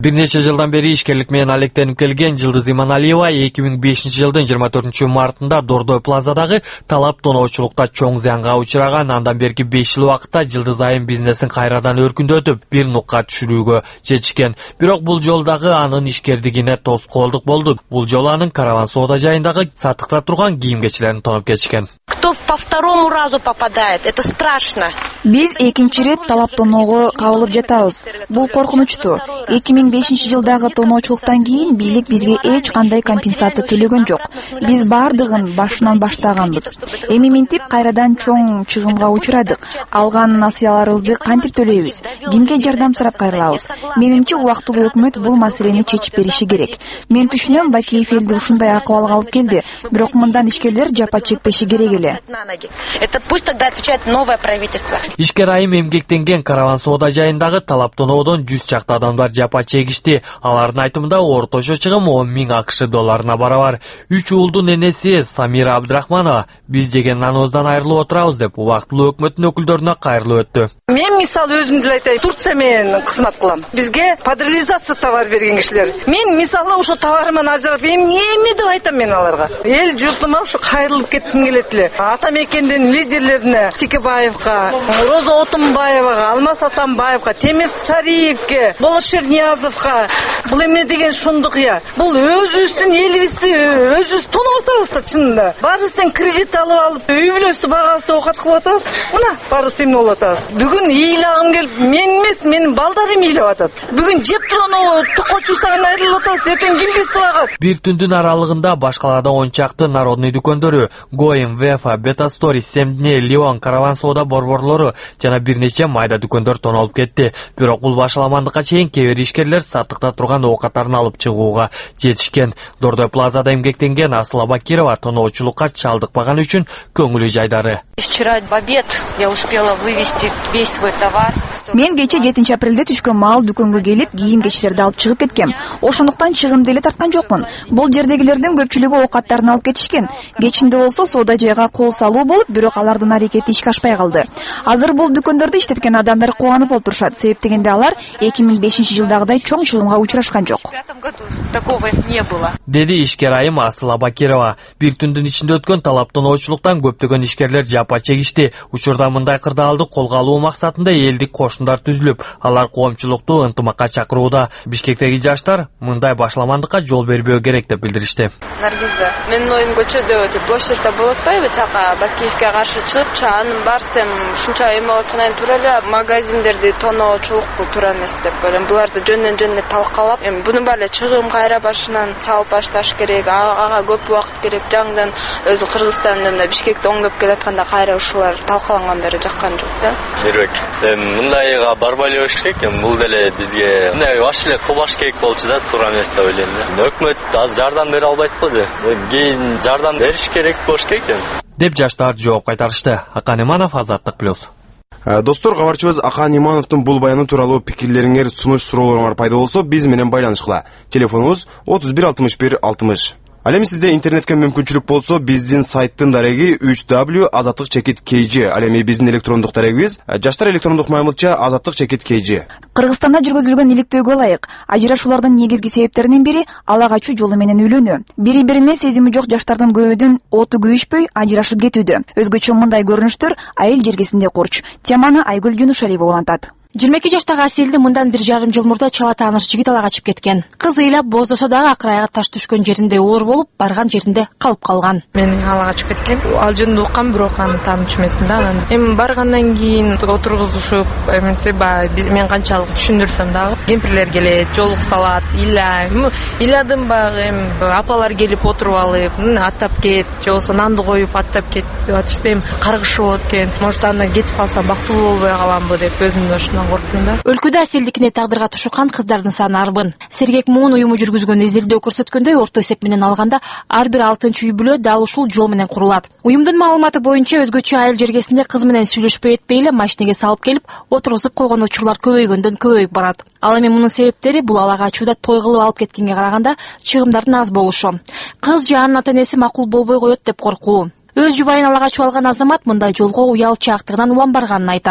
Бир нече жылдан бери ишкерлик менен алектенип келген Жылдыз Иманалиева эки миң бешинчи жылдын жыйырма төртүнчү мартында Дордой плазадагы талап тоноочулукта чоң зыянга учураган. Андан берки беш жыл убакытта Жылдыз айым бизнесин кайрадан өркүндөтүп, бир нукка түшүрүүгө жетишкен. Бирок бул жолдагы анын ишкердигине тоскоолдук болду. Бул жолу анын караван соода жайындагы сатыкта турган кийимгечилерин тоноп кетишкен. Кто по второму разу попадает, это страшно. Биз экинчи ирет талап тоноого кабылып жатабыз. Бул коркунучтуу. эки миң бешинчи жылдагы тоноочулуктан кийин бийлик бизге эч кандай компенсация төлөгөн жок. Биз бардыгын башынан баштаганбыз. Эми минтип кайрадан чоң чыгымга учурадык. Алган насыяларыбызды кантип төлөйбүз? Кимге жардам сурап кайрылабыз? Менимче убактылуу өкмөт бул маселени чечип бериши керек. Мен түшүнөм, Бакиев элди ушундай акыбалга алып келди. Бирок мындан ишкерлер жапа чекпеши керек эле. Это пусть тогда отвечает новое правительство. Ишкер айым эмгектенген караван соода жайындагы талап тоноодон жүз чакты адамдар жапа чегишти. Алардын айтымында орточо чыгым он миң АКШ долларына барабар. Үч уулдун энеси Самира Абдрахманова биз жеген наныбыздан айрылып отурабыз деп убактылуу өкмөттүн өкүлдөрүнө кайрылып өттү. Мен мисалы өзүмдү эле айтайын, Турция менен кызмат кылам. Бизге падрализация товар берген кишилер. Мен мисалы ошо товарыман ажырап, эми эмне деп айтам мен аларга? Эл журтума ушу кайрылып кетким келет эле. Ата мекендин лидерлерине, Тикебаевга, Роза Отунбаевага, Алмаз Атамбаевга, Темес Сариевке, Болот Шерниязовга, бул эмне деген шундук я? Бул өзүбүздүн элибизди өзүбүз тоноп атабыз да чынында. Баарыбыздан кредит алып алып, үй бүлөсү багасы окат кылып атабыз. Мына баарыбыз эмне болуп атабыз. Бүгүн ыйлагым келип, мен эмес, менин балдарым ыйлап атат. Бүгүн жеп турган токочусаган айрылып атабыз, эртең ким бизди багат? Бир түндүн аралыгында башкаларда он чакты народный дүкөндөрү, Гоем, Вефа, Бета Стори, Семдне, Леон, караван соода борборлору жана бир нече майда дүкөндөр тонолуп кетти. Бирок бул башаламандыкка чейин кээ бир ишкерлер сатыкта турган оокаттарын алып чыгууга жетишкен. Дордой плазада эмгектенген Асыла Бакирова тоноочулукка чалдыкпаган үчүн көңүлү жайдары. Вчера в обед я успела вывести весь свой товар. Мен кече жетинчи апрелде түшкөн маал дүкөнгө келип, кийим-кечтерди алып чыгып кеткем. Ошондуктан чыгымды эле тарткан жокмун. Бул жердегилердин көпчүлүгү оокаттарын алып кетишкен. Кечинде болсо соода жайга кол салуу болуп, бирок алардын аракети ишке ашпай калды. Азыр бул дүкөндөрдү иштеткен адамдар кубанып отурушат. Себеп дегенде алар эки миң бешинчи жылдагыдай чоң чыгымга учурашкан жок. Такого не было. Деди ишкер айым Асыла Бакирова. Бир түндүн ичинде өткөн талап тоноочулуктан көптөгөн ишкерлер жапа чегишти. Учурда мындай кырдаалды колго алуу максатында элдик кошундар түзүлүп, алар коомчулукту ынтымакка чакырууда. Бишкектеги жаштар мындай башаламандыкка жол бербөө керек деп билдиришти. Наргиза, менин оюм көчөдө площадьда болот атпайбы, чака Бакиевке каршы чыгып, чаанын барсам ушунча эметкандан тура эле магазиндерди тоноочулук бул туура эмес деп ойлойм. Буларды жөндөн жөнүнө талкалап, эми буну баары чыгым кайра башынан салып башташ керек. Ага көп убакыт керек. Жаңдан өзү Кыргызстанда мына Бишкекте оңдоп келатканда кайра ушулар талкаланган бери жаккан жок да. Бербек. Эми мындайга барбай эле болуш керек. Эми бул деле бизге мындай баш эле кылбаш керек болчу да, туура эмес деп ойлойм да. Өкмөт аз жардам бере албайт болду. Кийин жардам бериш керек болуш керек деп жаштар жооп кайтарышты. Акан Иманов, Азаттык плюс. Достор, кабарчыбыз Акан Имановдун бул баяны тууралуу пикирлериңер, сунуш суроолоруңар пайда болсо, биз менен байланышкыла. Телефонубуз отуз бир алтымыш бир алтымыш. Ал эми сизде интернетке мүмкүнчүлүк болсо, биздин сайттын дареги үч дабл ю азаттык чекит кей жи. Ал эми биздин электрондук дарегибиз жаштар электрондук маймылча азаттык чекит кей жи. Кыргызстанда жүргүзүлгөн иликтөөгө ылайык ажырашуулардын негизги себептеринин бири ала качуу жолу менен үйлөнүү. Бири-бирине сезими жок жаштардын көбүдүн оту күйүшпөй ажырашып кетүүдө. Өзгөчө мындай көрүнүштөр айыл жергесинде курч. Теманы Айгүл Юнушалиева улантат. жыйырма эки жаштагы Аселди мындан бир жарым жыл мурда чала тааныш жигит ала качып кеткен. Кыз ыйлап боздосо дагы акырайга таш түшкөн жеринде оор болуп, барган жеринде калып калган. Мен ала качып кеткен. Ал жөнүндө уккам, бирок аны таанычу эмесмин да. Анан эми баргандан кийин отургузушуп, эметип, мен канчалык түшүндүрсөм дагы кемпирлер келет, жолук салат, ила. Иладым багы эми апалар келип отуруп алып, аттап кет, же болбосо нанды коюп аттап кет деп атышты. Эми каргышып болот экен. Может, аны кетип калсам бактылуу болбой каламбы деп өзүмдө ушундан корктум да. Өлкөдө Аселдикине тагдырга тушукан кыздардын саны арбын. Сергек Муун уюму жүргүзгөн изилдөө көрсөткөндөй, орто эсеп менен алганда ар бир алтынчы үй бүлө дал ушул жол менен курулат. Уюмдун маалыматы боюнча өзгөчө айыл жергесинде кыз менен сүйлөшпөй этпей эле машинеге салып келип отургузуп койгон учурлар көбөйгөндөн көбөйүп барат. Ал эми мунун себептери бул ала качууда той кылып алып кеткенге караганда чыгымдардын аз болушу. Кыз же анын ата-энеси макул болбой коет деп коркуу. Өз жубайын ала качып алган азамат мындай жолго уялчаактыгынан улам барганын айтат.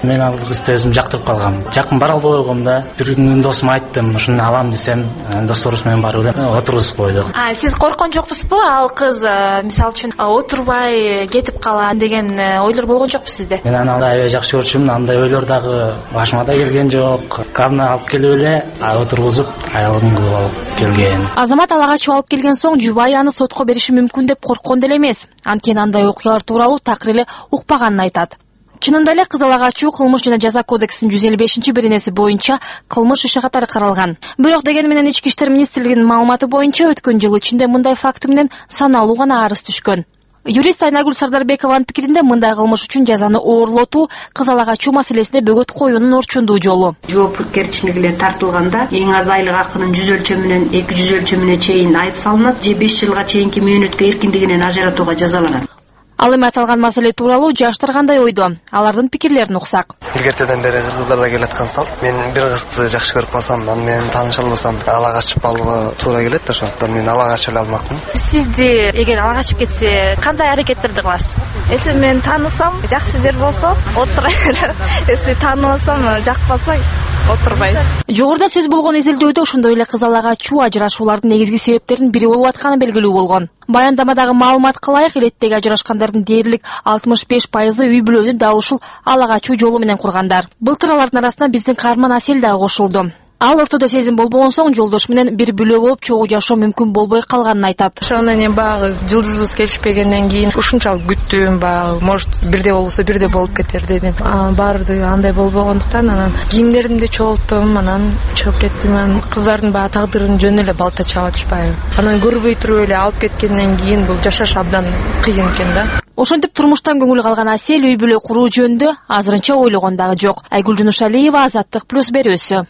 Мен ал кызды өзүм жактырып калгам. Жакын бара албай койгом да. Бир күнү досума айттым, ушуну алам десем, досторубуз менен барып эле отургузуп койдук. А сиз корккон жокпусузбу? Ал кыз мисалы үчүн отурбай кетип калат деген ойлор болгон жокпу сизде? Мен аны аябай жакшы көрчүмүн. Андай ойлор дагы башыма да келген жок. Камна алып келип эле отургузуп, аялым кылып алып келген. Азамат ала качып алып келген соң жубайы аны сотко бериши мүмкүн деп корккон деле эмес. Анткени андай окуялар тууралуу такыр эле укпаганын айтат. Чынында эле кыз ала качуу кылмыш жана жаза кодексинин жүз элүү бешинчи беренеси боюнча кылмыш иши катары каралган. Бирок дегени менен Ички иштер министрлигинин маалыматы боюнча өткөн жыл ичинде мындай факты менен саналуу гана арыз түшкөн. Юрист Айнагүл Сардарбекованын пикиринде мындай кылмыш үчүн жазаны оорлотуу кыз ала качуу маселесине бөгөт коюунун орчундуу жолу. Жоопкерчилиги тартылганда эң аз айлык акынын жүз өлчөмүнөн эки жүз өлчөмүнө чейин айып салынат же беш жылга чейинки мөөнөткө эркиндигинен ажыратууга жазаланат. Ал эми аталган маселе тууралуу жаштар кандай ойдо? Алардын пикирлерин уксак. Илгертеден бери кыздарда келаткан салт. Мен бир кызды жакшы көрүп калсам, аны менен тааныша албасам, ала качып алууга туура келет да, ошондуктан мен ала качып эле алмакмын. Сизди эгер ала качып кетсе, кандай аракеттерди кыласыз? Если мен таанысам, жакшы жер болсо, отура берем. Если тааныбасам, жакпаса, отурбай. Жогоруда сөз болгон изилдөөдө ошондой эле кыз ала качуу ажырашуулардын негизги себептеринин бири болуп атканы белгилүү болгон. Баяндамадагы маалыматка ылайык, илеттеги ажырашкандардын дээрлик алтымыш беш пайызы үй бүлөнү дал ушул ала качуу жолу менен кургандар. Былтыр алардын арасына биздин каарман Асель дагы кошулду. Ал ортодо сезим болбогон соң жолдош менен бир бүлө болуп чогуу жашоо мүмкүн болбой калганын айтат. Ошондон кийин баягы жылдызыбыз келишпегенден кийин ушунчалык күттүм, баягы может бирде болсо бирде болуп кетер дедим. Баарды андай болбогондуктан анан кийимдеримди чогулттум, анан чыгып кеттим. Анан кыздардын баягы тагдырын жөн эле балта чаап атышпайбы. Анан көрбөй туруп эле алып кеткенден кийин бул жашаш абдан кыйын экен да. Ошентип турмуштан көңүл калган Асель үй бүлө куруу жөнүндө азырынча ойлогон дагы жок. Айгүл Жунушалиева, Азаттык плюс берүүсү.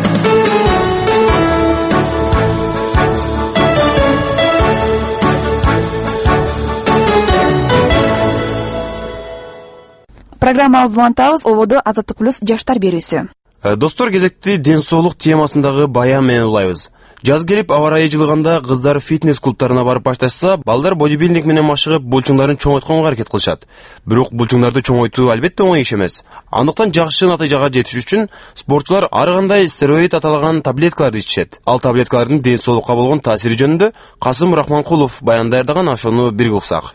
Программабызды улантабыз. Ободу Азаттык плюс жаштар берүүсү. Достор, кезекти ден соолук темасындагы баян менен улайбыз. Жаз келип аба ырайы жылыганда кыздар фитнес клубтарына барып башташса, балдар бодибилдинг менен машыгып булчуңдарын чоңойтконго аракет кылышат. Бирок булчуңдарды чоңойтуу албетте оңой иш эмес. Андыктан жакшы натыйжага жетиш үчүн спортчулар ар кандай стероид аталган таблеткаларды ичишет. Ал таблеткалардын ден соолукка болгон таасири жөнүндө Касым Рахманкулов баян даярдаган, ошону бирге уксак.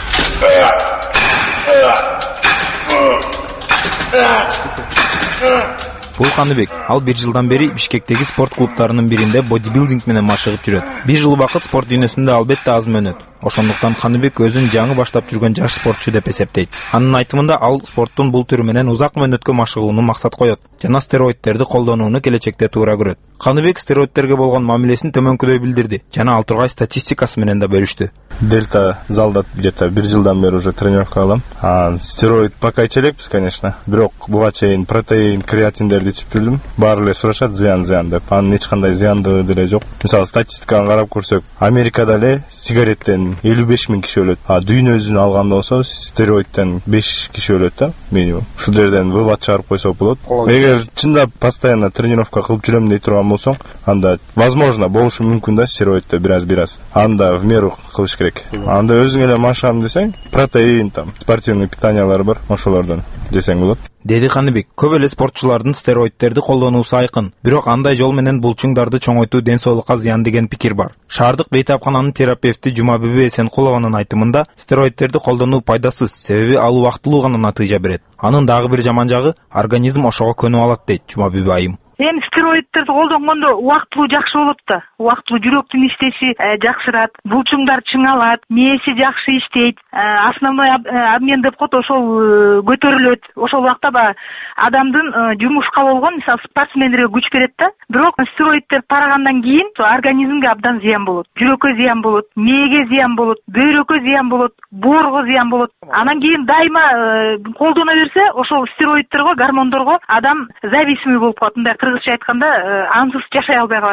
Бул Каныбек. Ал бир жылдан бери Бишкектеги спорт клубтарынын биринде бодибилдинг менен машыгып жүрөт. бир жыл убакыт спорт дүйнөсүндө албетте аз мөөнөт. Ошондуктан Каныбек өзүн жаңы баштап жүргөн жаш спортчу деп эсептейт. Анын айтымында ал спорттун бул түрү менен узак мөөнөткө машыгууну максат коёт жана стероидтерди колдонууну келечекте туура көрөт. Каныбек стероидтерге болгон мамилесин төмөнкүдөй билдирди жана ал тургай статистикасы менен да бөлүштү. Дельта залда где-то бир жылдан бери уже тренировка алам. А стероид покайча элекпиз, конечно. Бирок буга чейин протеин, креатиндерди ичип жүрдүм. Баары эле сурашат зыян зыян деп. Анын эч кандай зыяндыгы деле жок. Мисалы статистикага карап көрсөк, Америкада эле сигареттен элүү беш миң киши өлөт. А дүйнөсүн алганда болсо стероидтен беш киши өлөт да, минимум. Ушул жерден вывод чыгарып койсок болот. Эгер чындап постоянно тренировка кылып жүрөм дей турган болсоң, анда возможно болушу мүмкүн да стероидте бираз-бираз. Анда в меру кылыш керек. Анда өзүң эле машам десең, протеин, там, спортивный питаниялар бар, ошолордон десең болот. Деди Каныбек, көп эле спортчулардын стероидтерди колдонуусу айкын. Бирок андай жол менен булчуңдарды чоңойтуу ден соолукка зыян деген пикир бар. Шаардык бейтапкананын терапевти Жумабүбү Эсенкулованын айтымында стероидтерди колдонуу пайдасыз, себеби ал убактылуу гана натыйжа берет. Анын дагы бир жаман жагы организм ошого көнүп алат дейт Жумабүбү айым. Эми стероидтерди колдонгондо убактылуу жакшы болот да. Убактылуу жүрөктүн иштеши жакшырат, булчуңдар чыңалат, мээси жакшы иштейт, основной обмен деп коет, ошол көтөрүлөт. Ошол убакта баягы адамдын жумушка болгон, мисалы спортсмендерге күч берет да. Бирок стероидтер тарагандан кийин организмге абдан зыян болот. Жүрөккө зыян болот, мээге зыян болот, бөйрөккө зыян болот, боорго зыян болот. Анан кийин дайыма колдоно берсе, ошол стероидтерге, гормондорго адам зависимый болуп калат. Мындай кыргызча айтканда ансыз жашай албай калат да.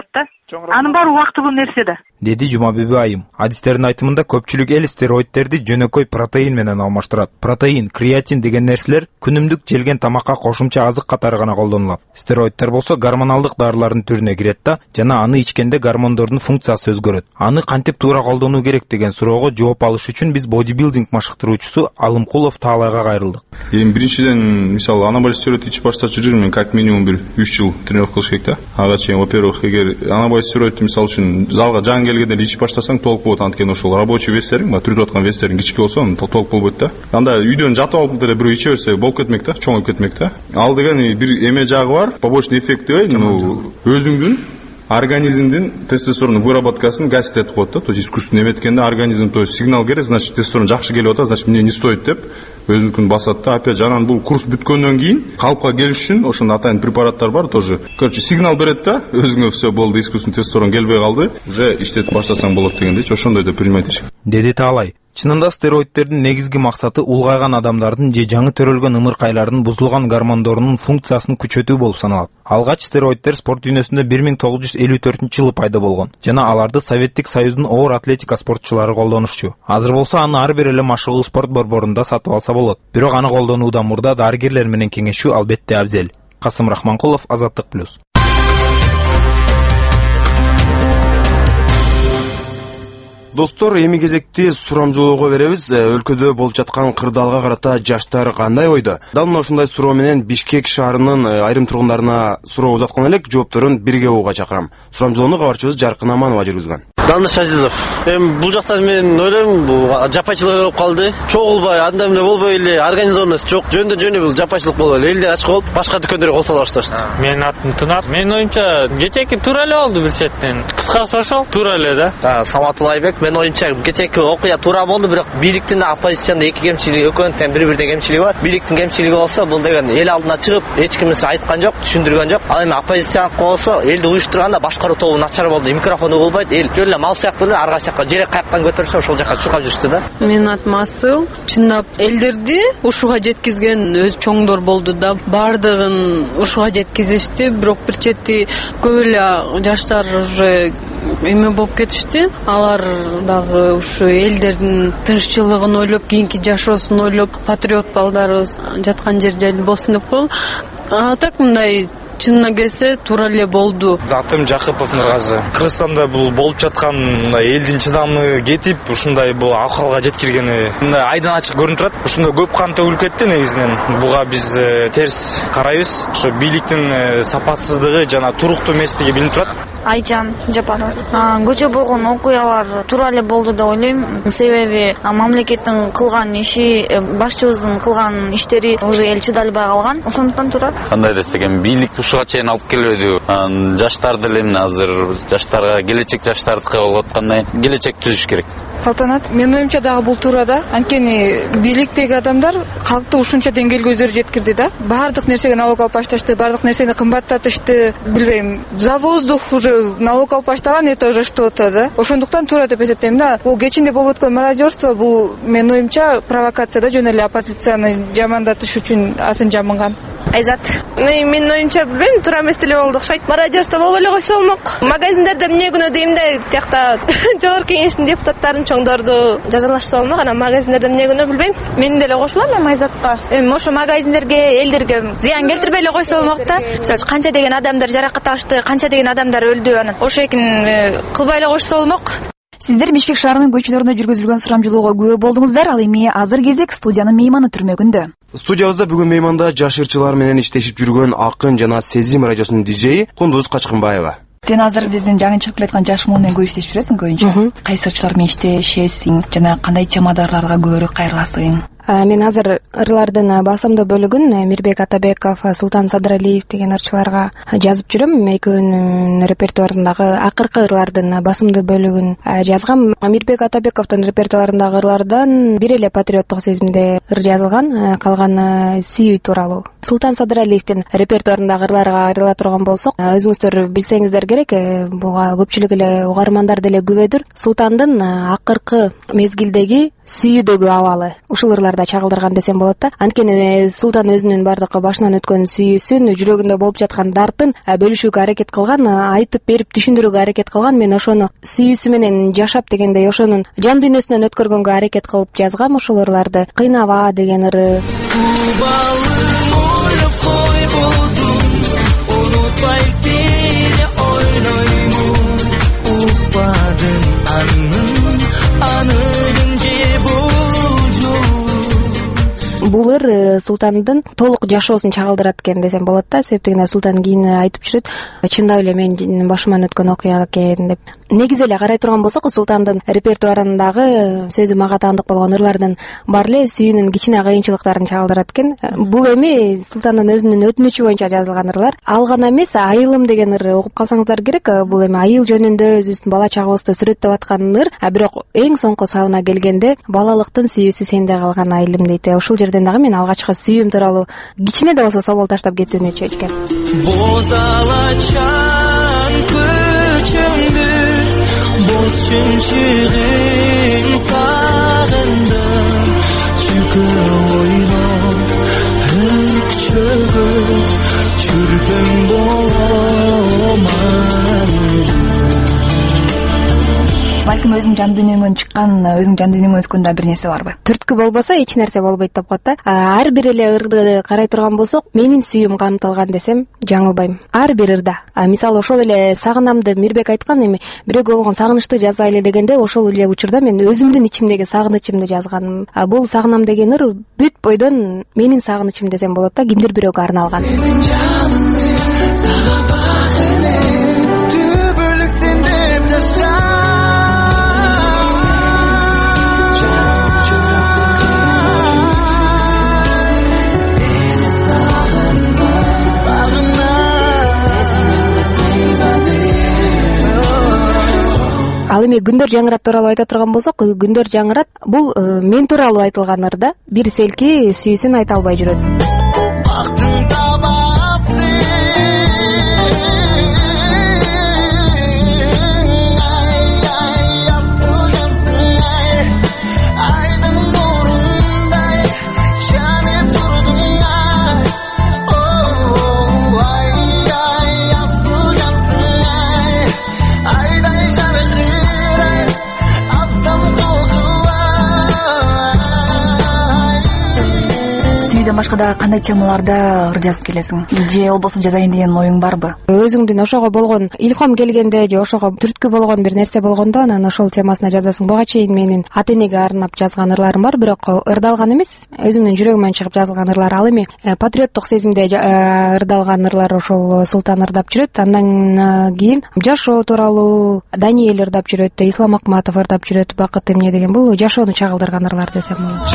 анын баары убактылуу нерсе да, деди Жумабиби айым. Адистердин айтымында көпчүлүк эл стероидтерди жөнөкөй протеин менен алмаштырат. Протеин, креатин деген нерселер күнүмдүк желген тамакка кошумча азык катары гана колдонулат. Стероидтер болсо гормоналдык дарылардын түрүнө кирет да, жана аны ичкенде гормондордун функциясы өзгөрөт. Аны кантип туура колдонуу керек деген суроого жооп алыш үчүн биз бодибилдинг машыктыруучусу Алымкулов Таалайга кайрылдык. Эми биринчиден, мисалы, анаболик стероид ичип баштачу жүрүм, как минимум бир үч жыл тренировка кылыш керек да. Ага чейин, во-первых, эгер анаболик стероидти мисалы үчүн залга жаңы келгенде ичип баштасаң толук болот, анткени ошол рабочий вестериң, түрүп аткан вестериң кичике болсо, толук болбойт да. Анда үйдөн жатып алып деле бирөө иче берсе болуп кетмек да, чоңоюп кетмек да. Ал деген бир эме жагы бар, побочный эффект дейбайбы, өзүңдүн организмдин тестостерон выработкасын гасит коет да, то есть искусственно эметкенде организм, то есть сигнал керек, значит тестостерон жакшы келип атат, значит мне не стоит деп өзүнүкүн басат да. Опять жанан бул курс бүткөндөн кийин калпка келиш үчүн ошондо атайын препараттар бар тоже. Короче, сигнал берет да, өзүңө все болду, искусственный тестостерон келбей калды, уже иштетип баштасаң болот дегендейчи, ошондой деп принимать этишет. Деди Таалай. Чынында стероидтердин негизги максаты улгайган адамдардын же жаңы төрөлгөн ымыркайлардын бузулган гормондорунун функциясын күчөтүү болуп саналат. Алгач стероидтер спорт дүйнөсүндө бир миң тогуз жүз элүү төртүнчү жылы пайда болгон жана аларды Советтик Союздун оор атлетика спортчулары колдонушчу. Азыр болсо аны ар бир эле машыгуу спорт борборунда сатып алса болот. Бирок аны колдонуудан мурда дарыгерлер менен кеңешүү албетте абзел. Касым Рахманкулов, Азаттык плюс. Достор, эми кезекти сурамжылоого беребиз. Өлкөдө болуп жаткан кырдаалга карата жаштар кандай ойдо? Дал мына ушундай суроо менен Бишкек шаарынын айрым тургундарына суроо узаткан элек, жоопторун бирге угууга чакырам. Сурамжылоону кабарчыбыз Жаркын Аманова жүргүзгөн. Даныш Азизов. Эми бул жактан мен ойлойм, бул жапайчылык болуп калды. Чогулбай, анда эмне болбой эле, организованность жок. Жөндө жөнү бул жапайчылык болуп эле. Элдер ачык болуп, башка дүкөндөргө кол сала башташты. Менин атым Тынар. Менин оюмча, кечеки туура эле болду бир четтен. Кыскасы ошол, туура эле да. Да, Саматулла Айбек, мен оюмча кечеки окуя туура болду, бирок бийликтин оппозициянда эки кемчилиги, экөөнүн тең бири-бирдей кемчилиги бар. Бийликтин кемчилиги болсо, бул деген эл алдына чыгып, эч ким айткан жок, түшүндүргөн жок. Ал эми оппозицияныкы болсо, элди уюштурганда башкаруу тобу начар болду. Микрофону болбойт, эл жөн эле мал сыяктуу эле арга жакка жерек каяктан көтөрсө ошол жакка чуркап жүрүштү да. Менин атым Асыл. Чындап элдерди ушуга жеткизген өз чоңдор болду да. Бардыгын ушуга жеткизишти, бирок бир чети көп эле жаштар уже эме болуп кетишти. Алар дагы ушу элдердин тынччылыгын ойлоп, кийинки жашоосун ойлоп, патриот балдарыбыз жаткан жер жайлуу болсун деп коелу. А так мындай чынына келсе туура эле болду. Атым Жакыпов Нургазы. Кыргызстанда бул болуп жаткан мындай элдин чыдамы кетип, ушундай бул акалга жеткиргени мындай айдан ачык көрүнүп турат. Ушундай көп кан төгүлүп кетти негизинен. Буга биз терс карайбыз. Ошо бийликтин сапатсыздыгы жана туруктуу эместиги билинип турат. Айжан Жапарова. Көчө болгон окуялар туура эле болду деп ойлойм. Себеби мамлекеттин кылган иши, башчыбыздын кылган иштери уже эл чыдай албай калган. Ошондуктан туура. Кандай десем, бийлик ушуга чейин алып келбеди. Жаштар деле эмне азыр жаштарга келечек жаштардыкы болуп аткандай келечек түзүш керек. Салтанат, менин оюмча дагы бул туура да. Анткени бийликтеги адамдар калкты ушунча деңгээлге өздөрү жеткирди да. Баардык нерсеге налог алып башташты, баардык нерсени кымбаттатышты. Билбейм, за воздух уже налог алып баштаган, это уже что-то да. Ошондуктан туура деп эсептейм да. Бул кечинде болуп өткөн мародерство, бул менин оюмча провокация да, жөн эле оппозицияны жамандатыш үчүн атын жамынган. Айзат. Менин оюмча билбейм, туура эмес деле болду окшойт. Мародерство болбой эле койсо болмок. Магазиндерде эмне күнөө дейм да, тиякта жогорку кеңештин депутаттарын чоңдорду жазалашса болмок, анан магазиндерде эмне күнөө билбейм. Мен деле кошулам эми Айзатка. Эми ошо магазиндерге, элдерге зыян келтирбей эле койсо болмок да. Мисалы канча деген адамдар жаракат алышты, канча деген адамдар өлдү, анан ошо экин кылбай эле койсо болмок. Сиздер Бишкек шаарынын көчөлөрүндө жүргүзүлгөн сурамжылоого күбө болдуңуздар. Ал эми азыр кезек студиянын мейманы түрмөгүндө. Студиябызда бүгүн мейманда жаш ырчылар менен иштешип жүргөн Акын жана Сезим радиосунун диджеи Кундуз Качкынбаева. Сен азыр биздин жаңы чыгып келаткан жаш муун менен көп иштешип жүрөсүң көбүнчө. Кайсы ырчылар менен иштешесиң жана кандай темадарларга көбүрөөк кайрыласың? Мен азыр ырлардын басымдуу бөлүгүн Мирбек Атабеков, Султан Садыралиев деген ырчыларга жазып жүрөм. Экөөнүн репертуарындагы акыркы ырлардын басымдуу бөлүгүн жазгам. Мирбек Атабековдун репертуарындагы ырлардан бир эле патриоттук сезимде ыр жазылган, калганы сүйүү тууралуу. Султан Садыралиевдин репертуарындагы ырларга айрыла турган болсок, өзүңүздөр билсеңиздер керек, буга көпчүлүк эле угармандар деле күбөдүр. Султандын акыркы мезгилдеги сүйүүдөгү абалы ушул ырларда чагылдырган десем болот да. Анткени Султан өзүнүн бардык башынан өткөн сүйүүсүн, жүрөгүндө болуп жаткан дартын бөлүшүүгө аракет кылган, айтып берип түшүндүрүүгө аракет кылган. Мен ошону сүйүүсү менен жашап дегендей ошонун жан дүйнөсүнөн өткөргөнгө аракет кылып жазгам ушул ырларды. Кыйнаба деген ыры. Бул ыр Султандын толук жашоосун чагылдырат экен десем болот да. Себептен эле Султан кийин айтып жүрөт, чындап эле менин башыман өткөн окуя экен деп. Негизи эле карай турган болсок, Султандын репертуарындагы сөзү мага таандык болгон ырлардын баары эле сүйүүнүн кичине кыйынчылыктарын чагылдырат экен. Бул эми Султандын өзүнүн өтүнүчү боюнча жазылган ырлар. Ал гана эмес, Айылым деген ыр окуп калсаңыздар керек. Бул эми айыл жөнүндө өзүбүздүн бала чагыбызды сүрөттөп аткан ыр. Бирок эң соңку сабына келгенде балалыктын сүйүүсү сенде калган айылым дейт. Ушул жерден дагы мен алгачкы сүйүүм тууралуу кичине да болсо собол таштап кетүүнү чечкем. Бозалачан көчөңдү боз чүнчүгүн сагындым, чүкө ойно ык чөгө чүрпөң боломан. Балким өзүң жан дүйнөңөн чыккан, өзүң жан дүйнөңөн өткөн да бир нерсе барбы? Түрткү болбосо эч нерсе болбойт деп коет да. Ар бир эле ырды карай турган болсок, менин сүйүүм камтылган десем жаңылбайм. Ар бир ырда. Мисалы ошол эле Сагынамды Мирбек айткан, эми бирөөгө болгон сагынычты жазайлы дегенде ошол эле учурда мен өзүмдүн ичимдеги сагынычымды жазганым. Бул Сагынам деген ыр бүт бойдон менин сагынычым десем болот да, кимдир бирөөгө арналган. Ал эми Күндөр жаңырат тууралуу айта турган болсок, Күндөр жаңырат бул мен тууралуу айтылган ырда. Бир селки сүйүүсүн айта албай жүрөт. Башка да кандай темаларда ыр жазып келесиң? Же болбосо жазайын деген оюң барбы? Өзүңдүн ошого болгон илхом келгенде же ошого түрткү болгон бир нерсе болгондо анан ошол темасына жазасың. Буга чейин менин ата энеге арнап жазган ырларым бар, бирок ырдалган эмес, өзүмдүн жүрөгүмөн чыгып жазылган ырлар. Ал эми патриоттук сезимде ырдалган ырлар ошол Султан ырдап жүрөт. Андан кийин жашоо тууралуу Даниэль ырдап жүрөт, Ислам Акматов ырдап жүрөт. Бакыт эмне деген бул жашоону чагылдырган ырлар десем болот.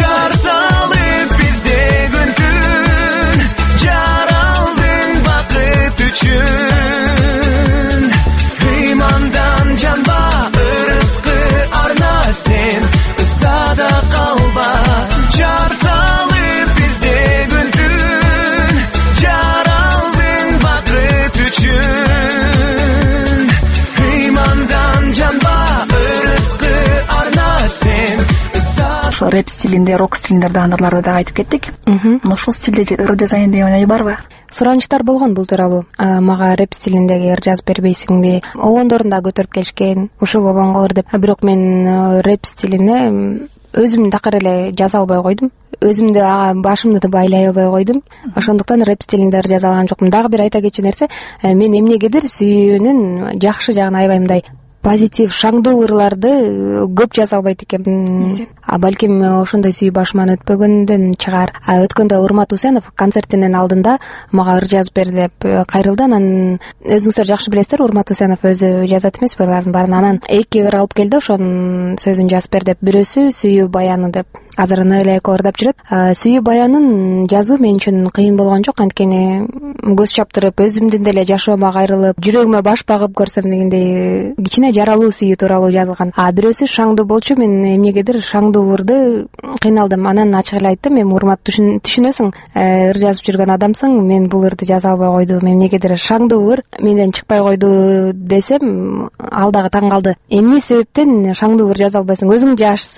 Ыймандан жанба ырыскы арна сен ысада калба, жар салып бизде күлтүн, жаралдың бакыт үчүн. Ыймандан жанба ырыскы арна сен. Ошо рэп стилинде, рок стилинде ырдаган ырларды да айтып кеттик. Ошол стилде ыр жазайын деген ой барбы? Суранычтар болгон бул тууралуу. Мага рэп стилиндеги ыр жазып бербейсиңби? Обондорун да көтөрүп келишкен, ушул обонго ыр деп. Бирок мен рэп стилине өзүм такыр эле жаза албай койдум. Өзүмдү ага башымды байлай албай койдум. Ошондуктан рэп стилинде ыр жаза алган жокмун. Дагы бир айта кетчү нерсе, мен эмнегедир сүйүүнүн жакшы жагын аябай мындай позитив, шаңдуу ырларды көп жаза албайт экенмин. А балким ошондой сүйүү башыман өтпөгөндөн чыгар. А өткөндө Урмат Усенов концертинин алдында мага ыр жазып бер деп кайрылды. Анан өзүңүздөр жакшы билесиздер, Урмат Усенов өзү жазат эмес ырлардын баарын. Анан эки ыр алып келди, ошонун сөзүн жазып бер деп. Бирөөсү сүйүү баяны деп. Азыр эле эко ырдап жүрөт. Сүйүү баянын жазуу мен үчүн кыйын болгон жок, анткени көз чаптырып, өзүмдүн деле жашоомо кайрылып, жүрөгүмө баш багып көрсөм дегендей кичине жаралуу сүйүү тууралуу жазылган. А бирөөсү шаңдуу болчу, мен эмнегедир шаңдуу ырды кыйналдым. Анан ачык эле айттым, эми Урмат түшүнөсүң, ыр жазып жүргөн адамсың, мен бул ырды жаза албай койдум, эмнегедир шаңдуу ыр менден чыкпай койду десем, ал дагы таң калды. Эмне себептен шаңдуу ыр жаза албайсың? Өзүң жашсың,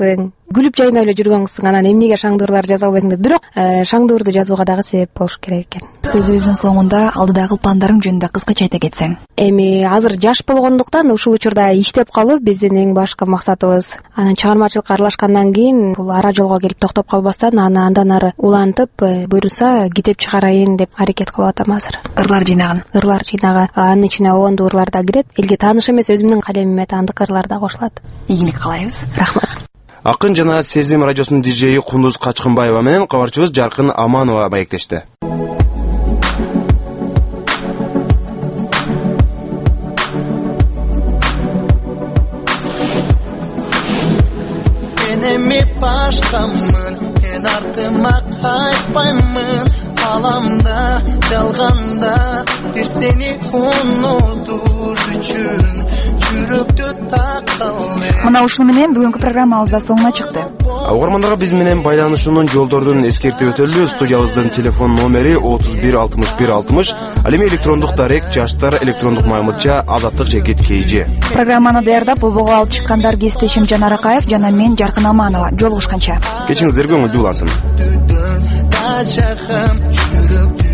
күлүп жайнап эле жүргөнсүң, анан эмнеге шаңдуурлар жаза албайсың деп. Бирок шаңдуурду жазууга дагы себеп болуш керек экен. Сөзүбүздүн соңунда алдыдагы пландарың жөнүндө кыскача айта кетсең. Эми азыр жаш болгондуктан ушул учурда иштеп калуу биздин эң башкы максатыбыз. Анан чыгармачылыкка аралашкандан кийин бул ара жолго келип токтоп калбастан аны андан ары улантып, буйруса китеп чыгарайын деп аракет кылып атам азыр. Ырлар жыйнагын. Ырлар жыйнагы. Анын ичине оонду ырлар да кирет. Элге тааныш эмес өзүмдүн калемиме таандык ырлар да кошулат. Ийгилик каалайбыз. Рахмат. Акын жана Сезим радиосунун диджеи Кундуз Качкынбаева менен кабарчыбыз Жаркын Аманова маектешти. Эми башкамын, эн артыма кайтпаймын. Аламда, жалганда, бир сени унутуш үчүн жүрөктү такалып. Мына ушуну менен бүгүнкү программабыз да соңуна чыкты. Угармандарга биз менен байланышуунун жолдордун эскертип өтөлү. Студиябыздын телефон номери отуз бир алтымыш бир алтымыш. Ал эми электрондук дарек жаштар электрондук маймылча азаттык жекет kg. Программаны даярдап обого алып чыккандар кесиптешим Жанар Акаев жана мен Жаркын Аманова. Жолугушканча. Кечиңиздер көңүлдүү улансын. Жахам жүрөктү